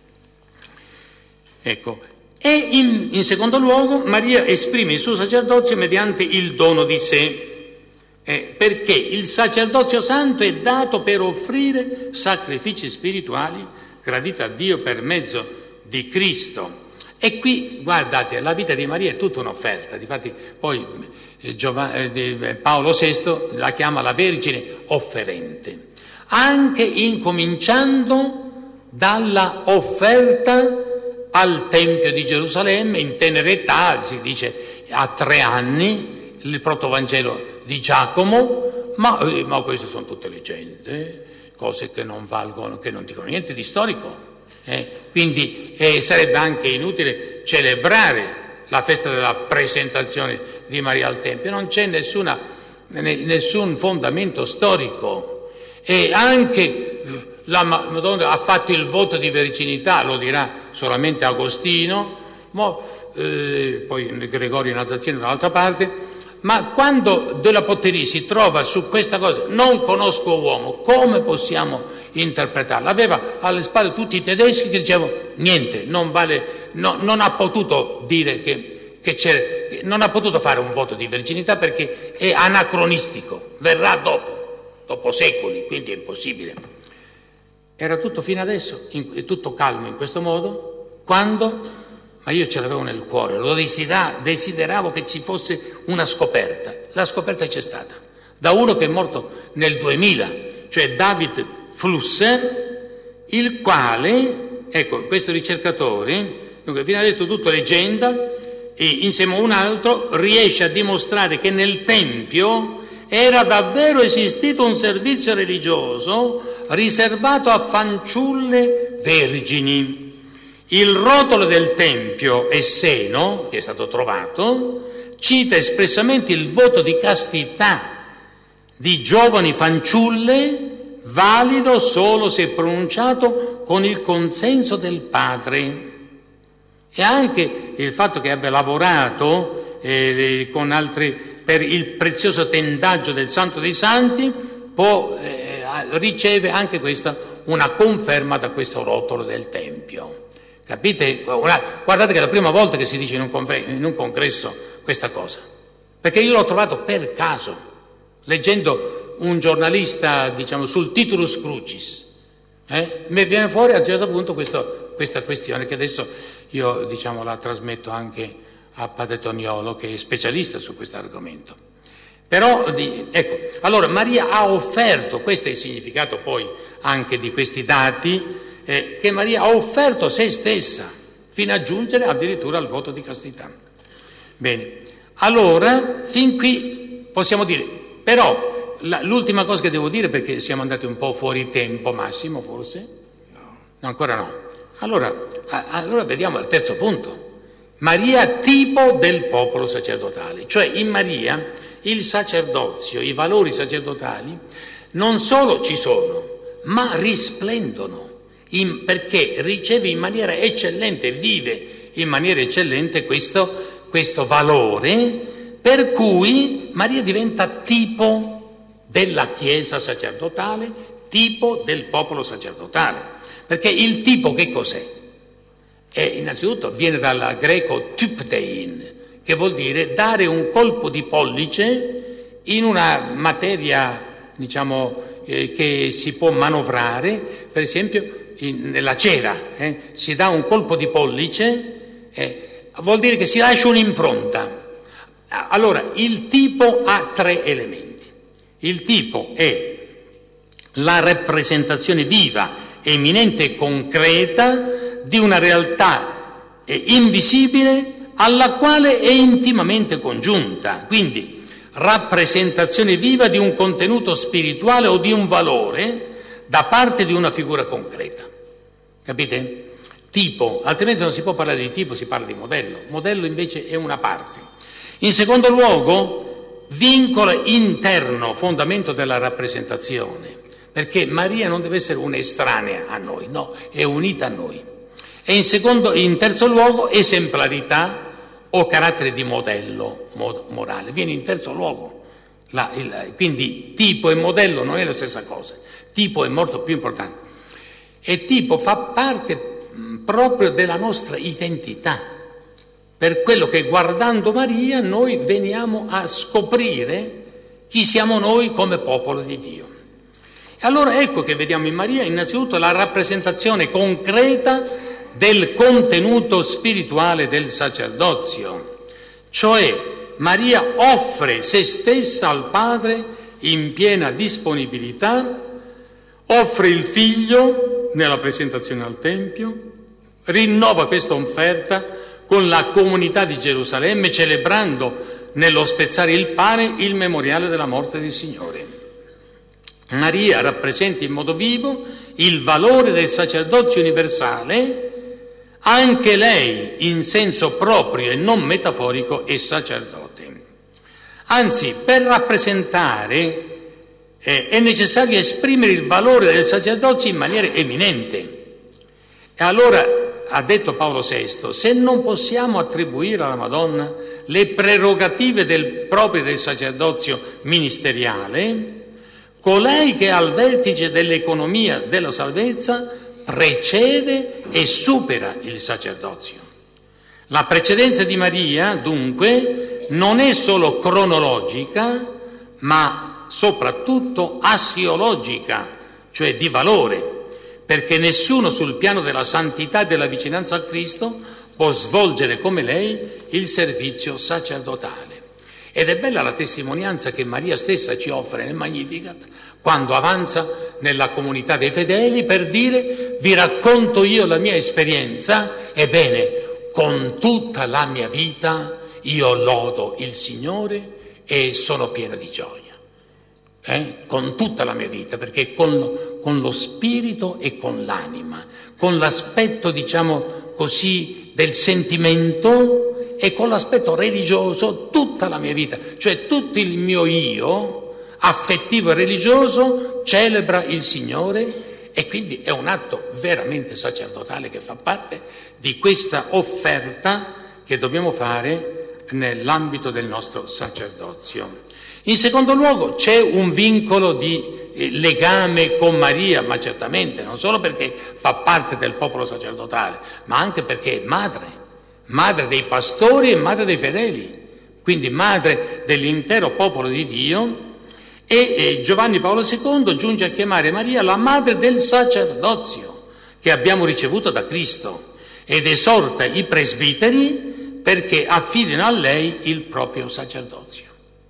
Ecco. E in, in secondo luogo Maria esprime il suo sacerdozio mediante il dono di sé. Eh, perché il sacerdozio santo è dato per offrire sacrifici spirituali graditi a Dio per mezzo di Cristo. E qui, guardate, la vita di Maria è tutta un'offerta. Difatti poi eh, Giov- eh, Paolo sesto la chiama la Vergine offerente, anche incominciando dalla offerta al Tempio di Gerusalemme in tenera età, si dice a tre anni, il protovangelo di Giacomo, ma, eh, ma queste sono tutte leggende, cose che non valgono, che non dicono niente di storico. Eh? Quindi eh, sarebbe anche inutile celebrare la festa della presentazione di Maria al Tempio, non c'è nessuna, nessun fondamento storico. E anche la Madonna ha fatto il voto di verginità, lo dirà solamente Agostino, ma, eh, poi Gregorio Nazianzeno dall'altra parte. Ma quando della Potterie si trova su questa cosa, non conosco uomo, come possiamo interpretarla? Aveva alle spalle tutti i tedeschi che dicevano niente, non vale, no, non ha potuto dire che, che c'è, che non ha potuto fare un voto di verginità perché è anacronistico, verrà dopo, dopo secoli, quindi è impossibile. Era tutto fino adesso, in, tutto calmo in questo modo, quando... Ma io ce l'avevo nel cuore, lo desidera, desideravo che ci fosse una scoperta. La scoperta c'è stata, da uno che è morto nel duemila, cioè David Flusser, il quale, ecco, questo ricercatore, dunque, fino adesso tutto leggenda, e insieme a un altro riesce a dimostrare che nel Tempio era davvero esistito un servizio religioso riservato a fanciulle vergini. Il rotolo del Tempio Esseno, che è stato trovato, cita espressamente il voto di castità di giovani fanciulle, valido solo se pronunciato con il consenso del padre. E anche il fatto che abbia lavorato eh, con altri per il prezioso tendaggio del Santo dei Santi può, eh, riceve anche questa una conferma da questo rotolo del Tempio. Capite? Guardate che è la prima volta che si dice in un, convre- in un congresso questa cosa, perché io l'ho trovato per caso, leggendo un giornalista, diciamo, sul Titulus Crucis. Eh? Mi viene fuori a un certo punto questo, questa questione che adesso io, diciamo, la trasmetto anche a Padre Toniolo, che è specialista su questo argomento. Però, di, ecco, allora Maria ha offerto, questo è il significato poi anche di questi dati, Eh, che Maria ha offerto se stessa fino a giungere addirittura al voto di castità. Bene, allora fin qui possiamo dire, però la, l'ultima cosa che devo dire, perché siamo andati un po' fuori tempo, Massimo forse? No, no ancora no. Allora, a, allora vediamo il terzo punto. Maria tipo del popolo sacerdotale, cioè in Maria il sacerdozio, i valori sacerdotali non solo ci sono, ma risplendono, in, perché riceve in maniera eccellente, vive in maniera eccellente questo, questo valore, per cui Maria diventa tipo della Chiesa sacerdotale, tipo del popolo sacerdotale. Perché il tipo che cos'è? È, innanzitutto viene dal greco typtein, che vuol dire dare un colpo di pollice in una materia, diciamo, eh, che si può manovrare, per esempio in, nella cera, eh, si dà un colpo di pollice, eh, vuol dire che si lascia un'impronta. Allora, il tipo ha tre elementi. Il tipo è la rappresentazione viva, eminente e concreta di una realtà eh, invisibile alla quale è intimamente congiunta. Quindi, rappresentazione viva di un contenuto spirituale o di un valore da parte di una figura concreta. Capite? Tipo, altrimenti non si può parlare di tipo, si parla di modello. Modello invece è una parte. In secondo luogo, vincolo interno, fondamento della rappresentazione, perché Maria non deve essere un'estranea a noi, no, è unita a noi. E in, secondo, in terzo luogo, esemplarità o carattere di modello morale, viene in terzo luogo. La, il, quindi tipo e modello non è la stessa cosa, tipo è molto più importante. E tipo fa parte proprio della nostra identità, per quello che guardando Maria noi veniamo a scoprire chi siamo noi come popolo di Dio. E allora ecco che vediamo in Maria innanzitutto la rappresentazione concreta del contenuto spirituale del sacerdozio, cioè Maria offre se stessa al Padre in piena disponibilità, offre il Figlio nella presentazione al Tempio, rinnova questa offerta con la comunità di Gerusalemme, celebrando nello spezzare il pane il memoriale della morte del Signore. Maria rappresenta in modo vivo il valore del sacerdozio universale. Anche lei, in senso proprio e non metaforico, è sacerdote. Anzi, per rappresentare eh, è necessario esprimere il valore del sacerdozio in maniera eminente. E allora, ha detto Paolo sesto, se non possiamo attribuire alla Madonna le prerogative del, proprie del sacerdozio ministeriale, colei che è al vertice dell'economia della salvezza precede e supera il sacerdozio. La precedenza di Maria, dunque, non è solo cronologica, ma soprattutto assiologica, cioè di valore, perché nessuno sul piano della santità e della vicinanza al Cristo può svolgere come lei il servizio sacerdotale. Ed è bella la testimonianza che Maria stessa ci offre nel Magnificat, quando avanza nella comunità dei fedeli per dire: vi racconto io la mia esperienza, ebbene, con tutta la mia vita io lodo il Signore e sono piena di gioia. Eh? Con tutta la mia vita, perché con, con lo spirito e con l'anima, con l'aspetto, diciamo così, del sentimento e con l'aspetto religioso, tutta la mia vita, cioè tutto il mio io affettivo e religioso celebra il Signore, e quindi è un atto veramente sacerdotale che fa parte di questa offerta che dobbiamo fare nell'ambito del nostro sacerdozio. In secondo luogo c'è un vincolo di legame con Maria, ma certamente non solo perché fa parte del popolo sacerdotale, ma anche perché è madre, madre dei pastori e madre dei fedeli, quindi madre dell'intero popolo di Dio. E Giovanni Paolo secondo giunge a chiamare Maria la madre del sacerdozio che abbiamo ricevuto da Cristo, ed esorta i presbiteri perché affidino a lei il proprio sacerdozio.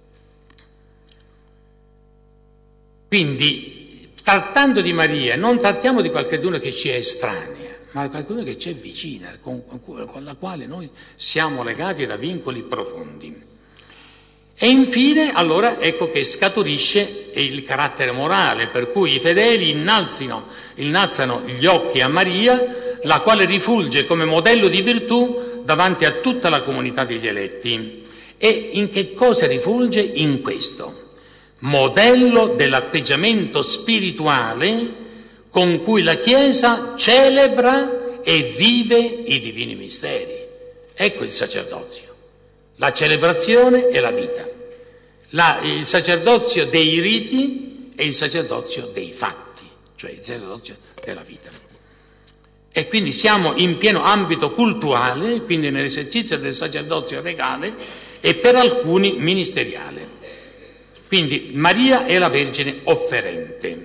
Quindi, trattando di Maria, non trattiamo di qualcuno che ci è estranea, ma di qualcuno che ci è vicina, con, con la quale noi siamo legati da vincoli profondi. E infine, allora, ecco che scaturisce il carattere morale, per cui i fedeli innalzino, innalzano gli occhi a Maria, la quale rifulge come modello di virtù davanti a tutta la comunità degli eletti. E in che cosa rifulge? In questo modello dell'atteggiamento spirituale con cui la Chiesa celebra e vive i divini misteri. Ecco il sacerdozio, la celebrazione e la vita, la, il sacerdozio dei riti e il sacerdozio dei fatti, cioè il sacerdozio della vita. E quindi siamo in pieno ambito cultuale, quindi nell'esercizio del sacerdozio regale e per alcuni ministeriale. Quindi Maria è la Vergine offerente.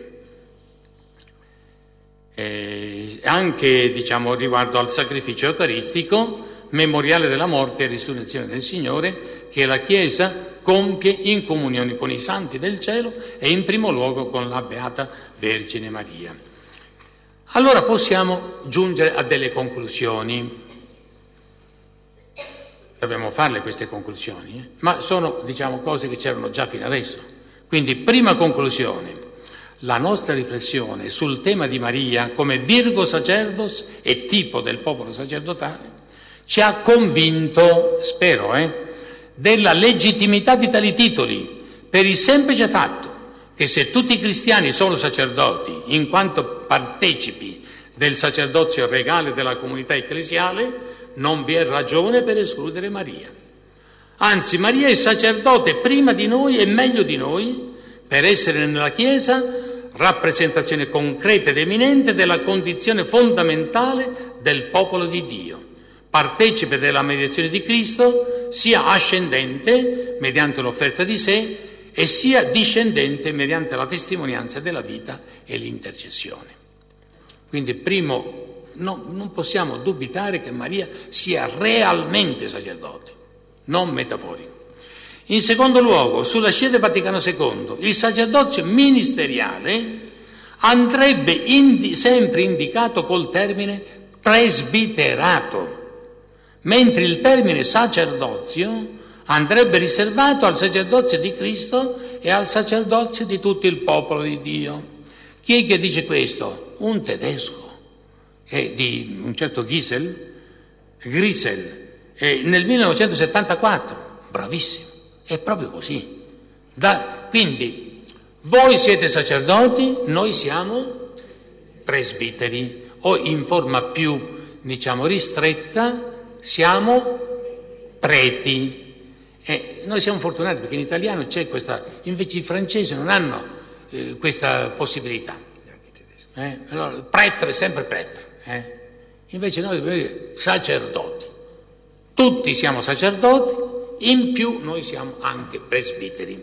Eh, anche diciamo riguardo al sacrificio eucaristico, memoriale della morte e risurrezione del Signore, che la Chiesa compie in comunione con i santi del cielo e in primo luogo con la Beata Vergine Maria. Allora possiamo giungere a delle conclusioni. Dobbiamo farle queste conclusioni, eh? ma sono diciamo cose che c'erano già fino adesso. Quindi, prima conclusione, la nostra riflessione sul tema di Maria come Virgo Sacerdos e tipo del popolo sacerdotale ci ha convinto, spero, eh, della legittimità di tali titoli, per il semplice fatto che se tutti i cristiani sono sacerdoti, in quanto partecipi del sacerdozio regale della comunità ecclesiale, non vi è ragione per escludere Maria. Anzi, Maria è sacerdote prima di noi e meglio di noi, per essere nella Chiesa rappresentazione concreta ed eminente della condizione fondamentale del popolo di Dio, partecipe della mediazione di Cristo, sia ascendente mediante l'offerta di sé e sia discendente mediante la testimonianza della vita e l'intercessione. Quindi, primo, no, non possiamo dubitare che Maria sia realmente sacerdote, non metaforico. In secondo luogo, sulla scia del Vaticano secondo, il sacerdozio ministeriale andrebbe indi- sempre indicato col termine presbiterato, mentre il termine sacerdozio andrebbe riservato al sacerdozio di Cristo e al sacerdozio di tutto il popolo di Dio. Chi è che dice questo? Un tedesco, è di un certo Gisel, Grisel, è nel millenovecentosettantaquattro, bravissimo. È proprio così. Da, quindi, voi siete sacerdoti, noi siamo presbiteri, o in forma più, diciamo, ristretta, siamo preti. E noi siamo fortunati perché in italiano c'è questa, invece i francesi non hanno eh, questa possibilità. Eh? Allora, pretre è sempre pretre. Eh? Invece noi dobbiamo dire sacerdoti. Tutti siamo sacerdoti. In più noi siamo anche presbiteri.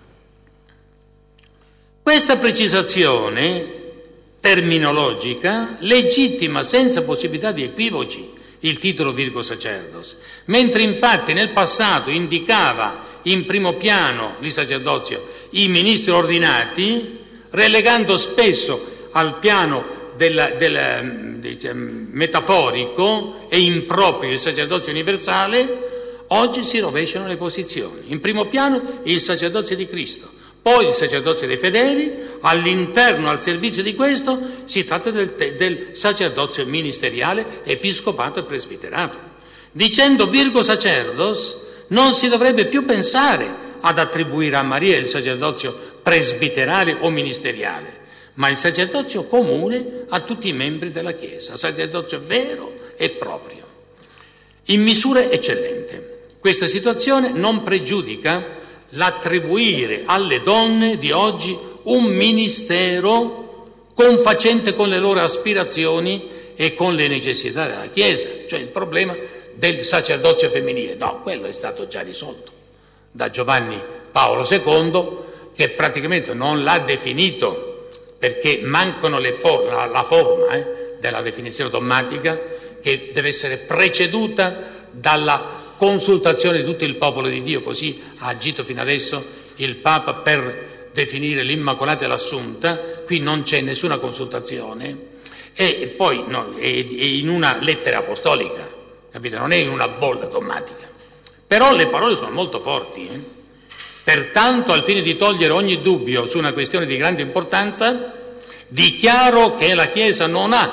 Questa precisazione terminologica legittima senza possibilità di equivoci il titolo Virgo Sacerdos, mentre infatti nel passato indicava in primo piano di sacerdozio i ministri ordinati, relegando spesso al piano del, del, diciamo, metaforico e improprio il sacerdozio universale. Oggi si rovesciano le posizioni. In primo piano il sacerdozio di Cristo, poi il sacerdozio dei fedeli, all'interno, al servizio di questo, si tratta del, del sacerdozio ministeriale, episcopato e presbiterato. Dicendo Virgo Sacerdos, non si dovrebbe più pensare ad attribuire a Maria il sacerdozio presbiterale o ministeriale, ma il sacerdozio comune a tutti i membri della Chiesa, sacerdozio vero e proprio, in misura eccellente. Questa situazione non pregiudica l'attribuire alle donne di oggi un ministero confacente con le loro aspirazioni e con le necessità della Chiesa, cioè il problema del sacerdozio femminile. No, quello è stato già risolto da Giovanni Paolo secondo, che praticamente non l'ha definito perché mancano le for- la, la forma eh, della definizione dogmatica, che deve essere preceduta dalla consultazione di tutto il popolo di Dio. Così ha agito fino adesso il Papa per definire l'Immacolata e l'Assunta. Qui non c'è nessuna consultazione, e poi no, è, è in una lettera apostolica, capite? Non è in una bolla dogmatica. Però le parole sono molto forti. Eh? Pertanto, al fine di togliere ogni dubbio su una questione di grande importanza, dichiaro che la Chiesa non ha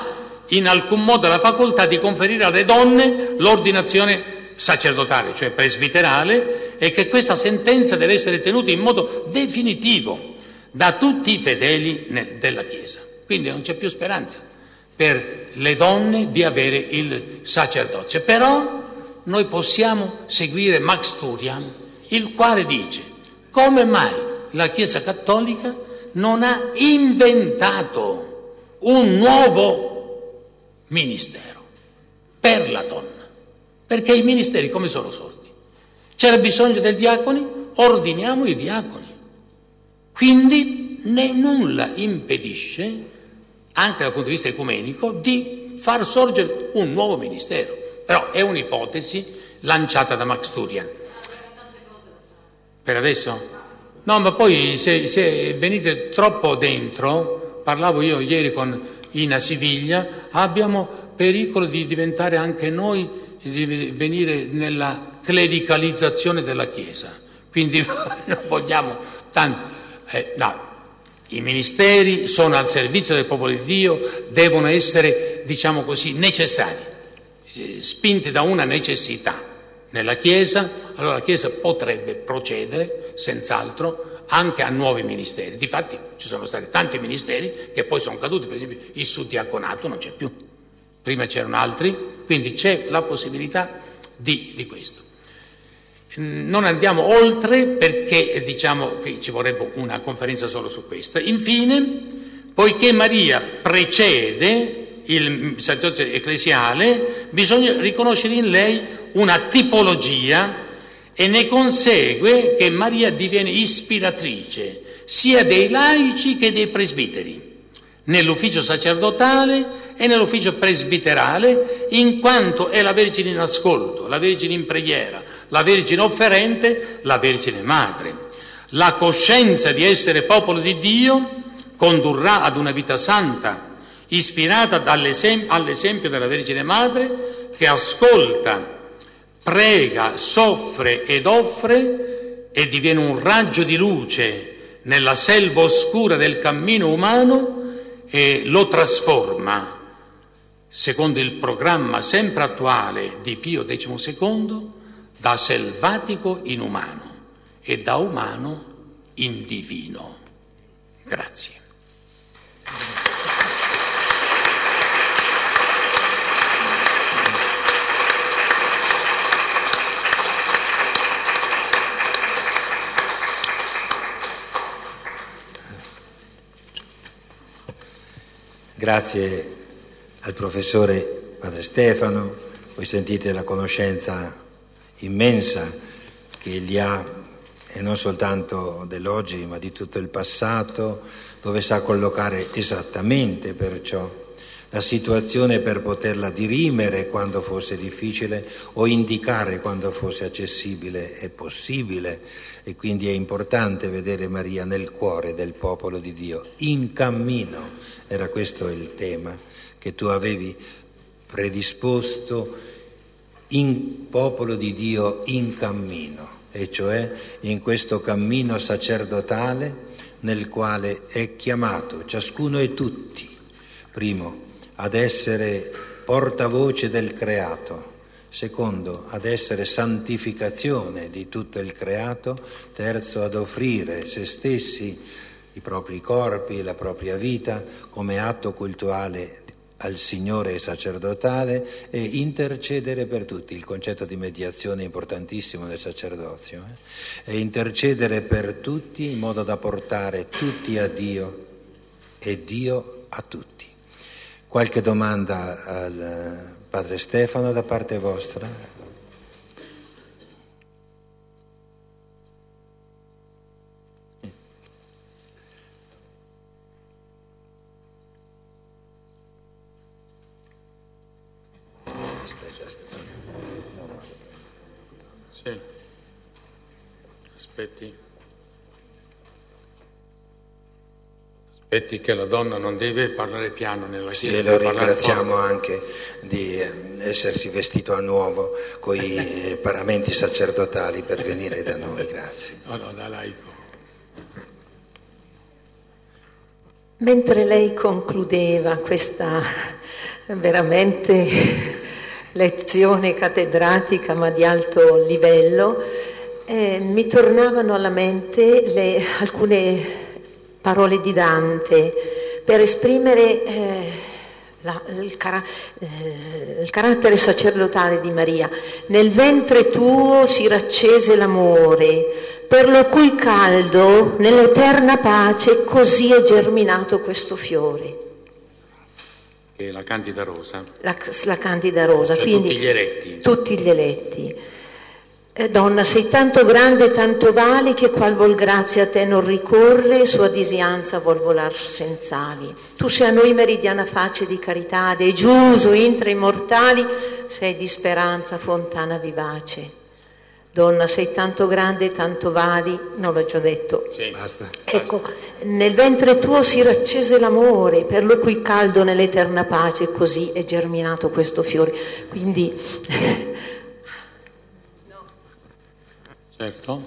in alcun modo la facoltà di conferire alle donne l'ordinazione sacerdotale, cioè presbiterale, e che questa sentenza deve essere tenuta in modo definitivo da tutti i fedeli della Chiesa. Quindi non c'è più speranza per le donne di avere il sacerdozio. Però noi possiamo seguire Max Turian, il quale dice: come mai la Chiesa Cattolica non ha inventato un nuovo ministero per la donna? Perché i ministeri come sono sorti? C'era bisogno del diaconi? Ordiniamo i diaconi. Quindi né nulla impedisce, anche dal punto di vista ecumenico, di far sorgere un nuovo ministero. Però è un'ipotesi lanciata da Max Turian. Per adesso? No, ma poi se, se venite troppo dentro, parlavo io ieri con Ina Siviglia, abbiamo pericolo di diventare anche noi, di venire nella clericalizzazione della Chiesa. Quindi non vogliamo tanto. Eh, no. I ministeri sono al servizio del popolo di Dio, devono essere, diciamo così, necessari, spinti da una necessità nella Chiesa. Allora la Chiesa potrebbe procedere, senz'altro, anche a nuovi ministeri. Difatti ci sono stati tanti ministeri che poi sono caduti, per esempio il suddiaconato non c'è più, prima c'erano altri, quindi c'è la possibilità di, di questo. Non andiamo oltre perché, diciamo, qui ci vorrebbe una conferenza solo su questo. Infine, poiché Maria precede il sacerdozio ecclesiale, bisogna riconoscere in lei una tipologia e ne consegue che Maria diviene ispiratrice sia dei laici che dei presbiteri, nell'ufficio sacerdotale e nell'ufficio presbiterale, in quanto è la Vergine in ascolto, la Vergine in preghiera, la Vergine offerente, la Vergine Madre. La coscienza di essere popolo di Dio condurrà ad una vita santa, ispirata dall'esempio, all'esempio della Vergine Madre, che ascolta, prega, soffre ed offre e diviene un raggio di luce nella selva oscura del cammino umano e lo trasforma, secondo il programma sempre attuale di Pio decimo secondo, da selvatico in umano e da umano in divino. Grazie. Grazie al professore Padre Stefano, voi sentite la conoscenza immensa che egli ha, e non soltanto dell'oggi ma di tutto il passato, dove sa collocare esattamente perciò la situazione per poterla dirimere quando fosse difficile o indicare quando fosse accessibile e possibile. E quindi è importante vedere Maria nel cuore del popolo di Dio, in cammino. Era questo il tema che tu avevi predisposto, in popolo di Dio in cammino, e cioè in questo cammino sacerdotale nel quale è chiamato ciascuno e tutti, primo, ad essere portavoce del creato, secondo, ad essere santificazione di tutto il creato, terzo, ad offrire se stessi, i propri corpi, la propria vita come atto cultuale al Signore sacerdotale e intercedere per tutti. Il concetto di mediazione è importantissimo nel sacerdozio, eh? E intercedere per tutti in modo da portare tutti a Dio e Dio a tutti. Qualche domanda al Padre Stefano da parte vostra? Sì. Aspetti. Aspetti che la donna non deve parlare piano nella chiesa. Sì, lo ringraziamo anche di essersi vestito a nuovo con i paramenti sacerdotali per venire da noi, grazie. No, no, da laico. Mentre lei concludeva questa Veramente lezione cattedratica ma di alto livello. Eh, mi tornavano alla mente le, alcune parole di Dante per esprimere eh, la, il, cara, eh, il carattere sacerdotale di Maria. Nel ventre tuo si raccese l'amore, per lo cui caldo nell'eterna pace così è germinato questo fiore. Che è la Candida Rosa. La, la Candida Rosa, cioè quindi tutti gli eletti. Tutti gli eletti. Eh, donna, sei tanto grande e tanto vali che qual vol grazia a te non ricorre, sua disianza vuol volar senz'ali. Tu sei a noi meridiana face di carità, e giuso intra i mortali, sei di speranza fontana vivace. Donna, sei tanto grande e tanto vali, non l'ho già detto. Sì, basta. Ecco, nel ventre tuo si raccese l'amore, per lo cui caldo nell'eterna pace, così è germinato questo fiore. Quindi... Certo.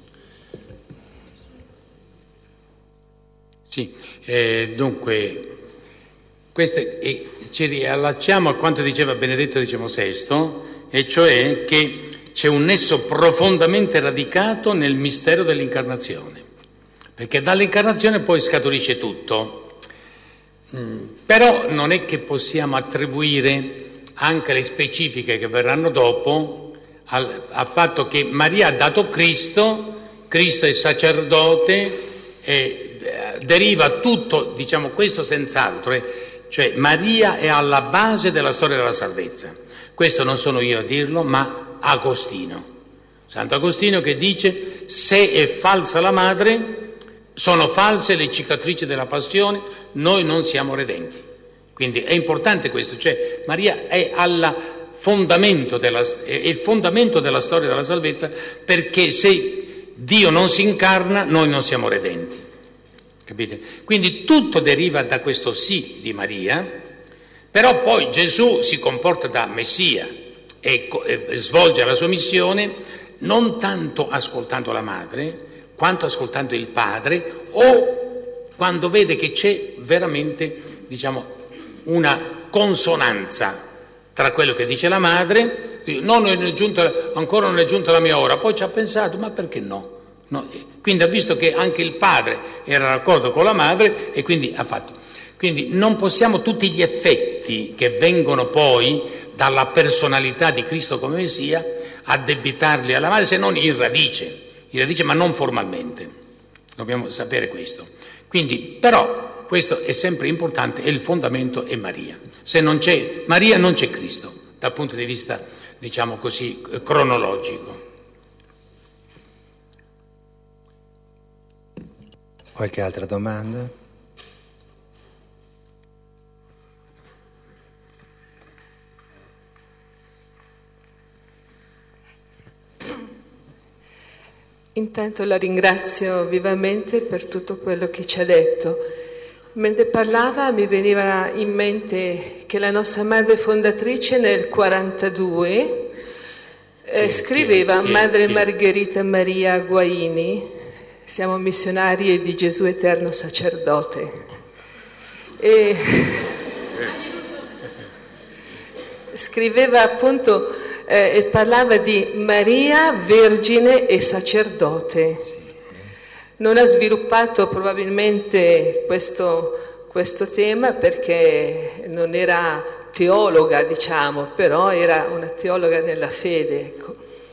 Sì, eh, dunque, queste, eh, ci riallacciamo a quanto diceva Benedetto diciannovesimo, e cioè che c'è un nesso profondamente radicato nel mistero dell'incarnazione, perché dall'incarnazione poi scaturisce tutto. Mm, però non è che possiamo attribuire anche le specifiche che verranno dopo al, al fatto che Maria ha dato Cristo, Cristo è sacerdote, e eh, deriva tutto, diciamo questo senz'altro, eh, cioè Maria è alla base della storia della salvezza. Questo non sono io a dirlo, ma Agostino, Sant'Agostino, che dice: se è falsa la madre, sono false le cicatrici della passione, noi non siamo redenti. Quindi è importante questo, cioè Maria è al fondamento della, è il fondamento della storia della salvezza, perché se Dio non si incarna, noi non siamo redenti. Capite? Quindi tutto deriva da questo sì di Maria. Però poi Gesù si comporta da Messia e, e svolge la sua missione non tanto ascoltando la madre, quanto ascoltando il padre, o quando vede che c'è veramente, diciamo, una consonanza tra quello che dice la madre. No, non è giunta, ancora non è giunta la mia ora. Poi ci ha pensato, ma perché no? no? Quindi ha visto che anche il padre era d'accordo con la madre e quindi ha fatto. Quindi non possiamo tutti gli effetti che vengono poi dalla personalità di Cristo come Messia addebitarli alla madre, se non in radice, in radice ma non formalmente. Dobbiamo sapere questo. Quindi, però, questo è sempre importante, e il fondamento è Maria. Se non c'è Maria non c'è Cristo, dal punto di vista, diciamo così, cronologico. Qualche altra domanda? Intanto la ringrazio vivamente per tutto quello che ci ha detto. Mentre parlava mi veniva in mente che la nostra madre fondatrice nel quarantadue eh, scriveva, Madre Margherita Maria Guaini, siamo missionarie di Gesù Eterno Sacerdote. E scriveva appunto eh, e parlava di Maria, Vergine e Sacerdote. Non ha sviluppato probabilmente questo, questo tema perché non era teologa, diciamo, però era una teologa nella fede, ecco.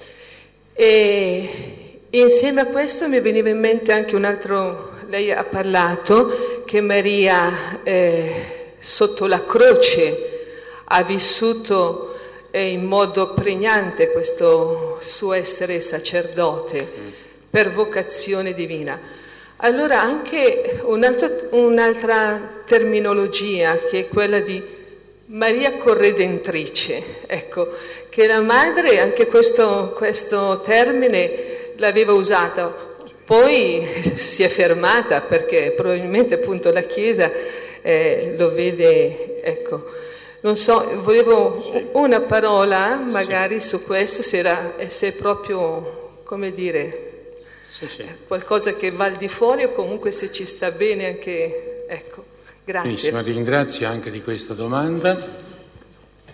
E insieme a questo mi veniva in mente anche un altro, lei ha parlato che Maria eh, sotto la croce ha vissuto eh, in modo pregnante questo suo essere sacerdote per vocazione divina. Allora anche un altro, un'altra terminologia che è quella di Maria corredentrice, ecco, che la madre anche questo, questo termine l'aveva usato, poi si è fermata perché probabilmente appunto la Chiesa eh, lo vede, ecco. Non so, volevo sì. una parola magari sì. su questo, se, era, se è proprio, come dire, sì, sì. qualcosa che va al di fuori o comunque se ci sta bene anche, ecco, grazie. Benissimo, ringrazio anche di questa domanda.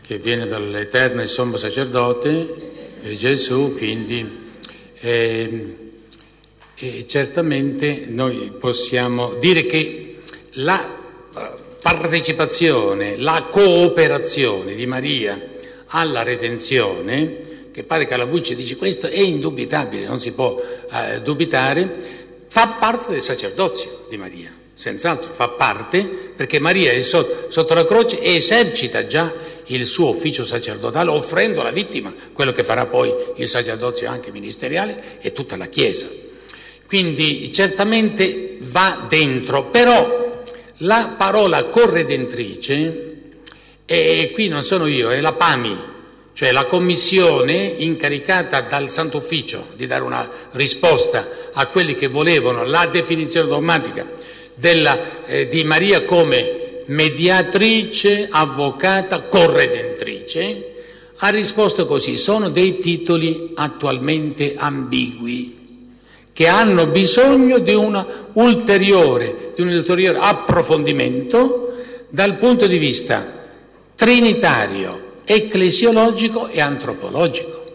che viene dall'Eterno e Sommo Sacerdote, è Gesù, quindi eh, eh, certamente noi possiamo dire che la partecipazione, la cooperazione di Maria alla redenzione, che padre Calabucci dice questo è indubitabile, non si può eh, dubitare, fa parte del sacerdozio di Maria, senz'altro fa parte, perché Maria è so, sotto la croce e esercita già il suo ufficio sacerdotale, offrendo alla vittima quello che farà poi il sacerdozio anche ministeriale e tutta la Chiesa. Quindi certamente va dentro, però la parola corredentrice, e qui non sono io, è la P A M I, cioè la commissione incaricata dal Santo Ufficio di dare una risposta a quelli che volevano la definizione dogmatica della, eh, di Maria come mediatrice, avvocata, corredentrice, ha risposto così: sono dei titoli attualmente ambigui che hanno bisogno di, una ulteriore, di un ulteriore approfondimento dal punto di vista trinitario, ecclesiologico e antropologico.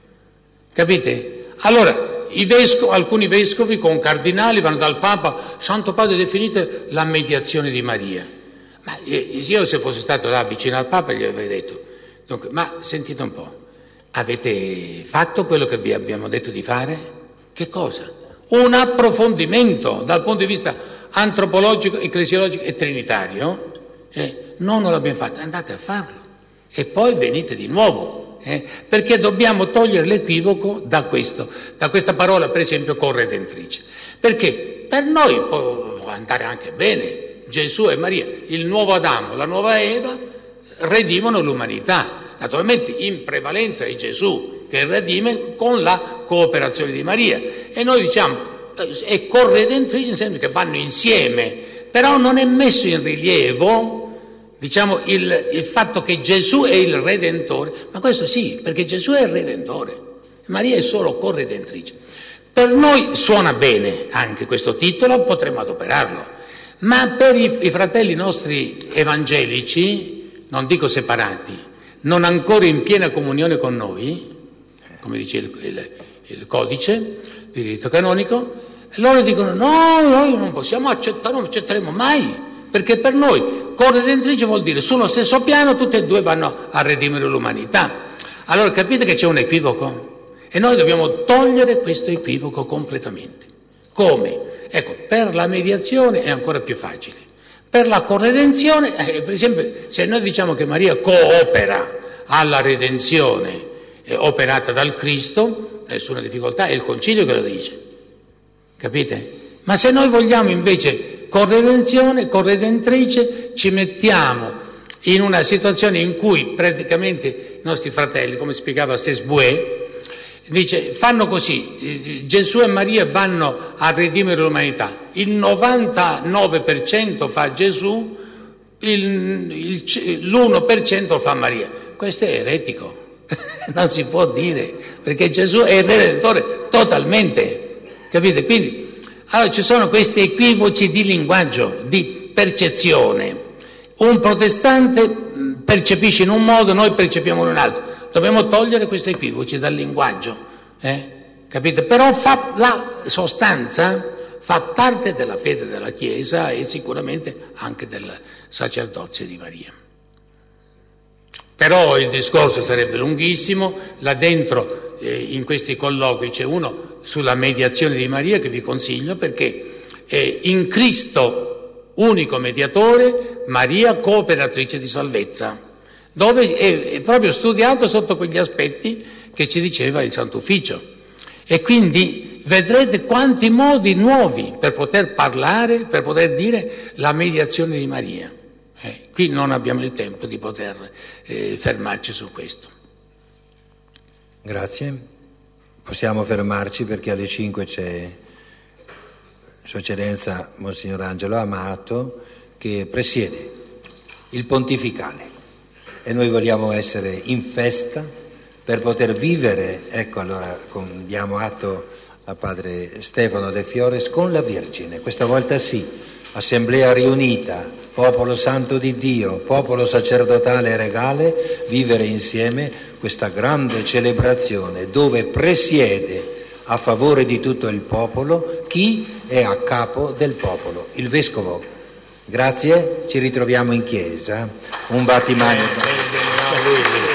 Capite? Allora, i vescovi, alcuni vescovi con cardinali vanno dal Papa: Santo Padre, definite la mediazione di Maria. Ma io, se fossi stato là vicino al Papa, gli avrei detto: dunque, ma sentite un po', avete fatto quello che vi abbiamo detto di fare? Che cosa? Un approfondimento dal punto di vista antropologico, ecclesiologico e trinitario? Eh, no, non l'abbiamo fatto, andate a farlo e poi venite di nuovo, eh, perché dobbiamo togliere l'equivoco da questo, da questa parola, per esempio, corredentrice. Perché per noi può andare anche bene, Gesù e Maria, il nuovo Adamo, la nuova Eva, redimono l'umanità. Naturalmente in prevalenza è Gesù che redime con la cooperazione di Maria, e noi diciamo è corredentrice, nel senso che vanno insieme, però non è messo in rilievo, diciamo, il, il fatto che Gesù è il Redentore, ma questo sì, perché Gesù è il Redentore, Maria è solo corredentrice. Per noi suona bene anche questo titolo, potremmo adoperarlo, ma per i, i fratelli nostri evangelici, non dico separati, non ancora in piena comunione con noi, come dice il, il, il codice di diritto canonico, loro dicono no, noi non possiamo accettare, non accetteremo mai, perché per noi corredentrice vuol dire sullo stesso piano tutte e due vanno a redimere l'umanità. Allora capite che c'è un equivoco e noi dobbiamo togliere questo equivoco completamente. Come? Ecco, per la mediazione è ancora più facile. Per la corredenzione, eh, per esempio, se noi diciamo che Maria coopera alla redenzione eh, operata dal Cristo, nessuna difficoltà, è il Concilio che lo dice, capite? Ma se noi vogliamo invece corredenzione, corredentrice, ci mettiamo in una situazione in cui praticamente i nostri fratelli, come spiegava Sesbue, dice, fanno così, Gesù e Maria vanno a redimere l'umanità, il novantanove per cento fa Gesù, il, il, l'uno per cento lo fa Maria. Questo è eretico, non si può dire, perché Gesù è il Redentore totalmente, capite? Quindi, allora ci sono questi equivoci di linguaggio, di percezione. Un protestante percepisce in un modo, noi percepiamo in un altro. Dobbiamo togliere questi equivoci dal linguaggio, eh? Capite? Però fa, la sostanza fa parte della fede della Chiesa e sicuramente anche del sacerdozio di Maria. Però il discorso sarebbe lunghissimo, là dentro eh, in questi colloqui c'è uno sulla mediazione di Maria che vi consiglio, perché eh, in Cristo unico mediatore, Maria cooperatrice di salvezza, dove è proprio studiato sotto quegli aspetti che ci diceva il Santo Ufficio. E quindi vedrete quanti modi nuovi per poter parlare, per poter dire la mediazione di Maria. Eh, qui non abbiamo il tempo di poter eh, fermarci su questo. Grazie. Possiamo fermarci perché alle cinque c'è Sua Eccellenza Monsignor Angelo Amato che presiede il pontificale. E noi vogliamo essere in festa per poter vivere, ecco allora con, diamo atto a Padre Stefano De Fiores, con la Vergine, questa volta sì, assemblea riunita popolo santo di Dio, popolo sacerdotale e regale, vivere insieme questa grande celebrazione dove presiede a favore di tutto il popolo chi è a capo del popolo, il vescovo. Grazie, ci ritroviamo in chiesa. Un battimano.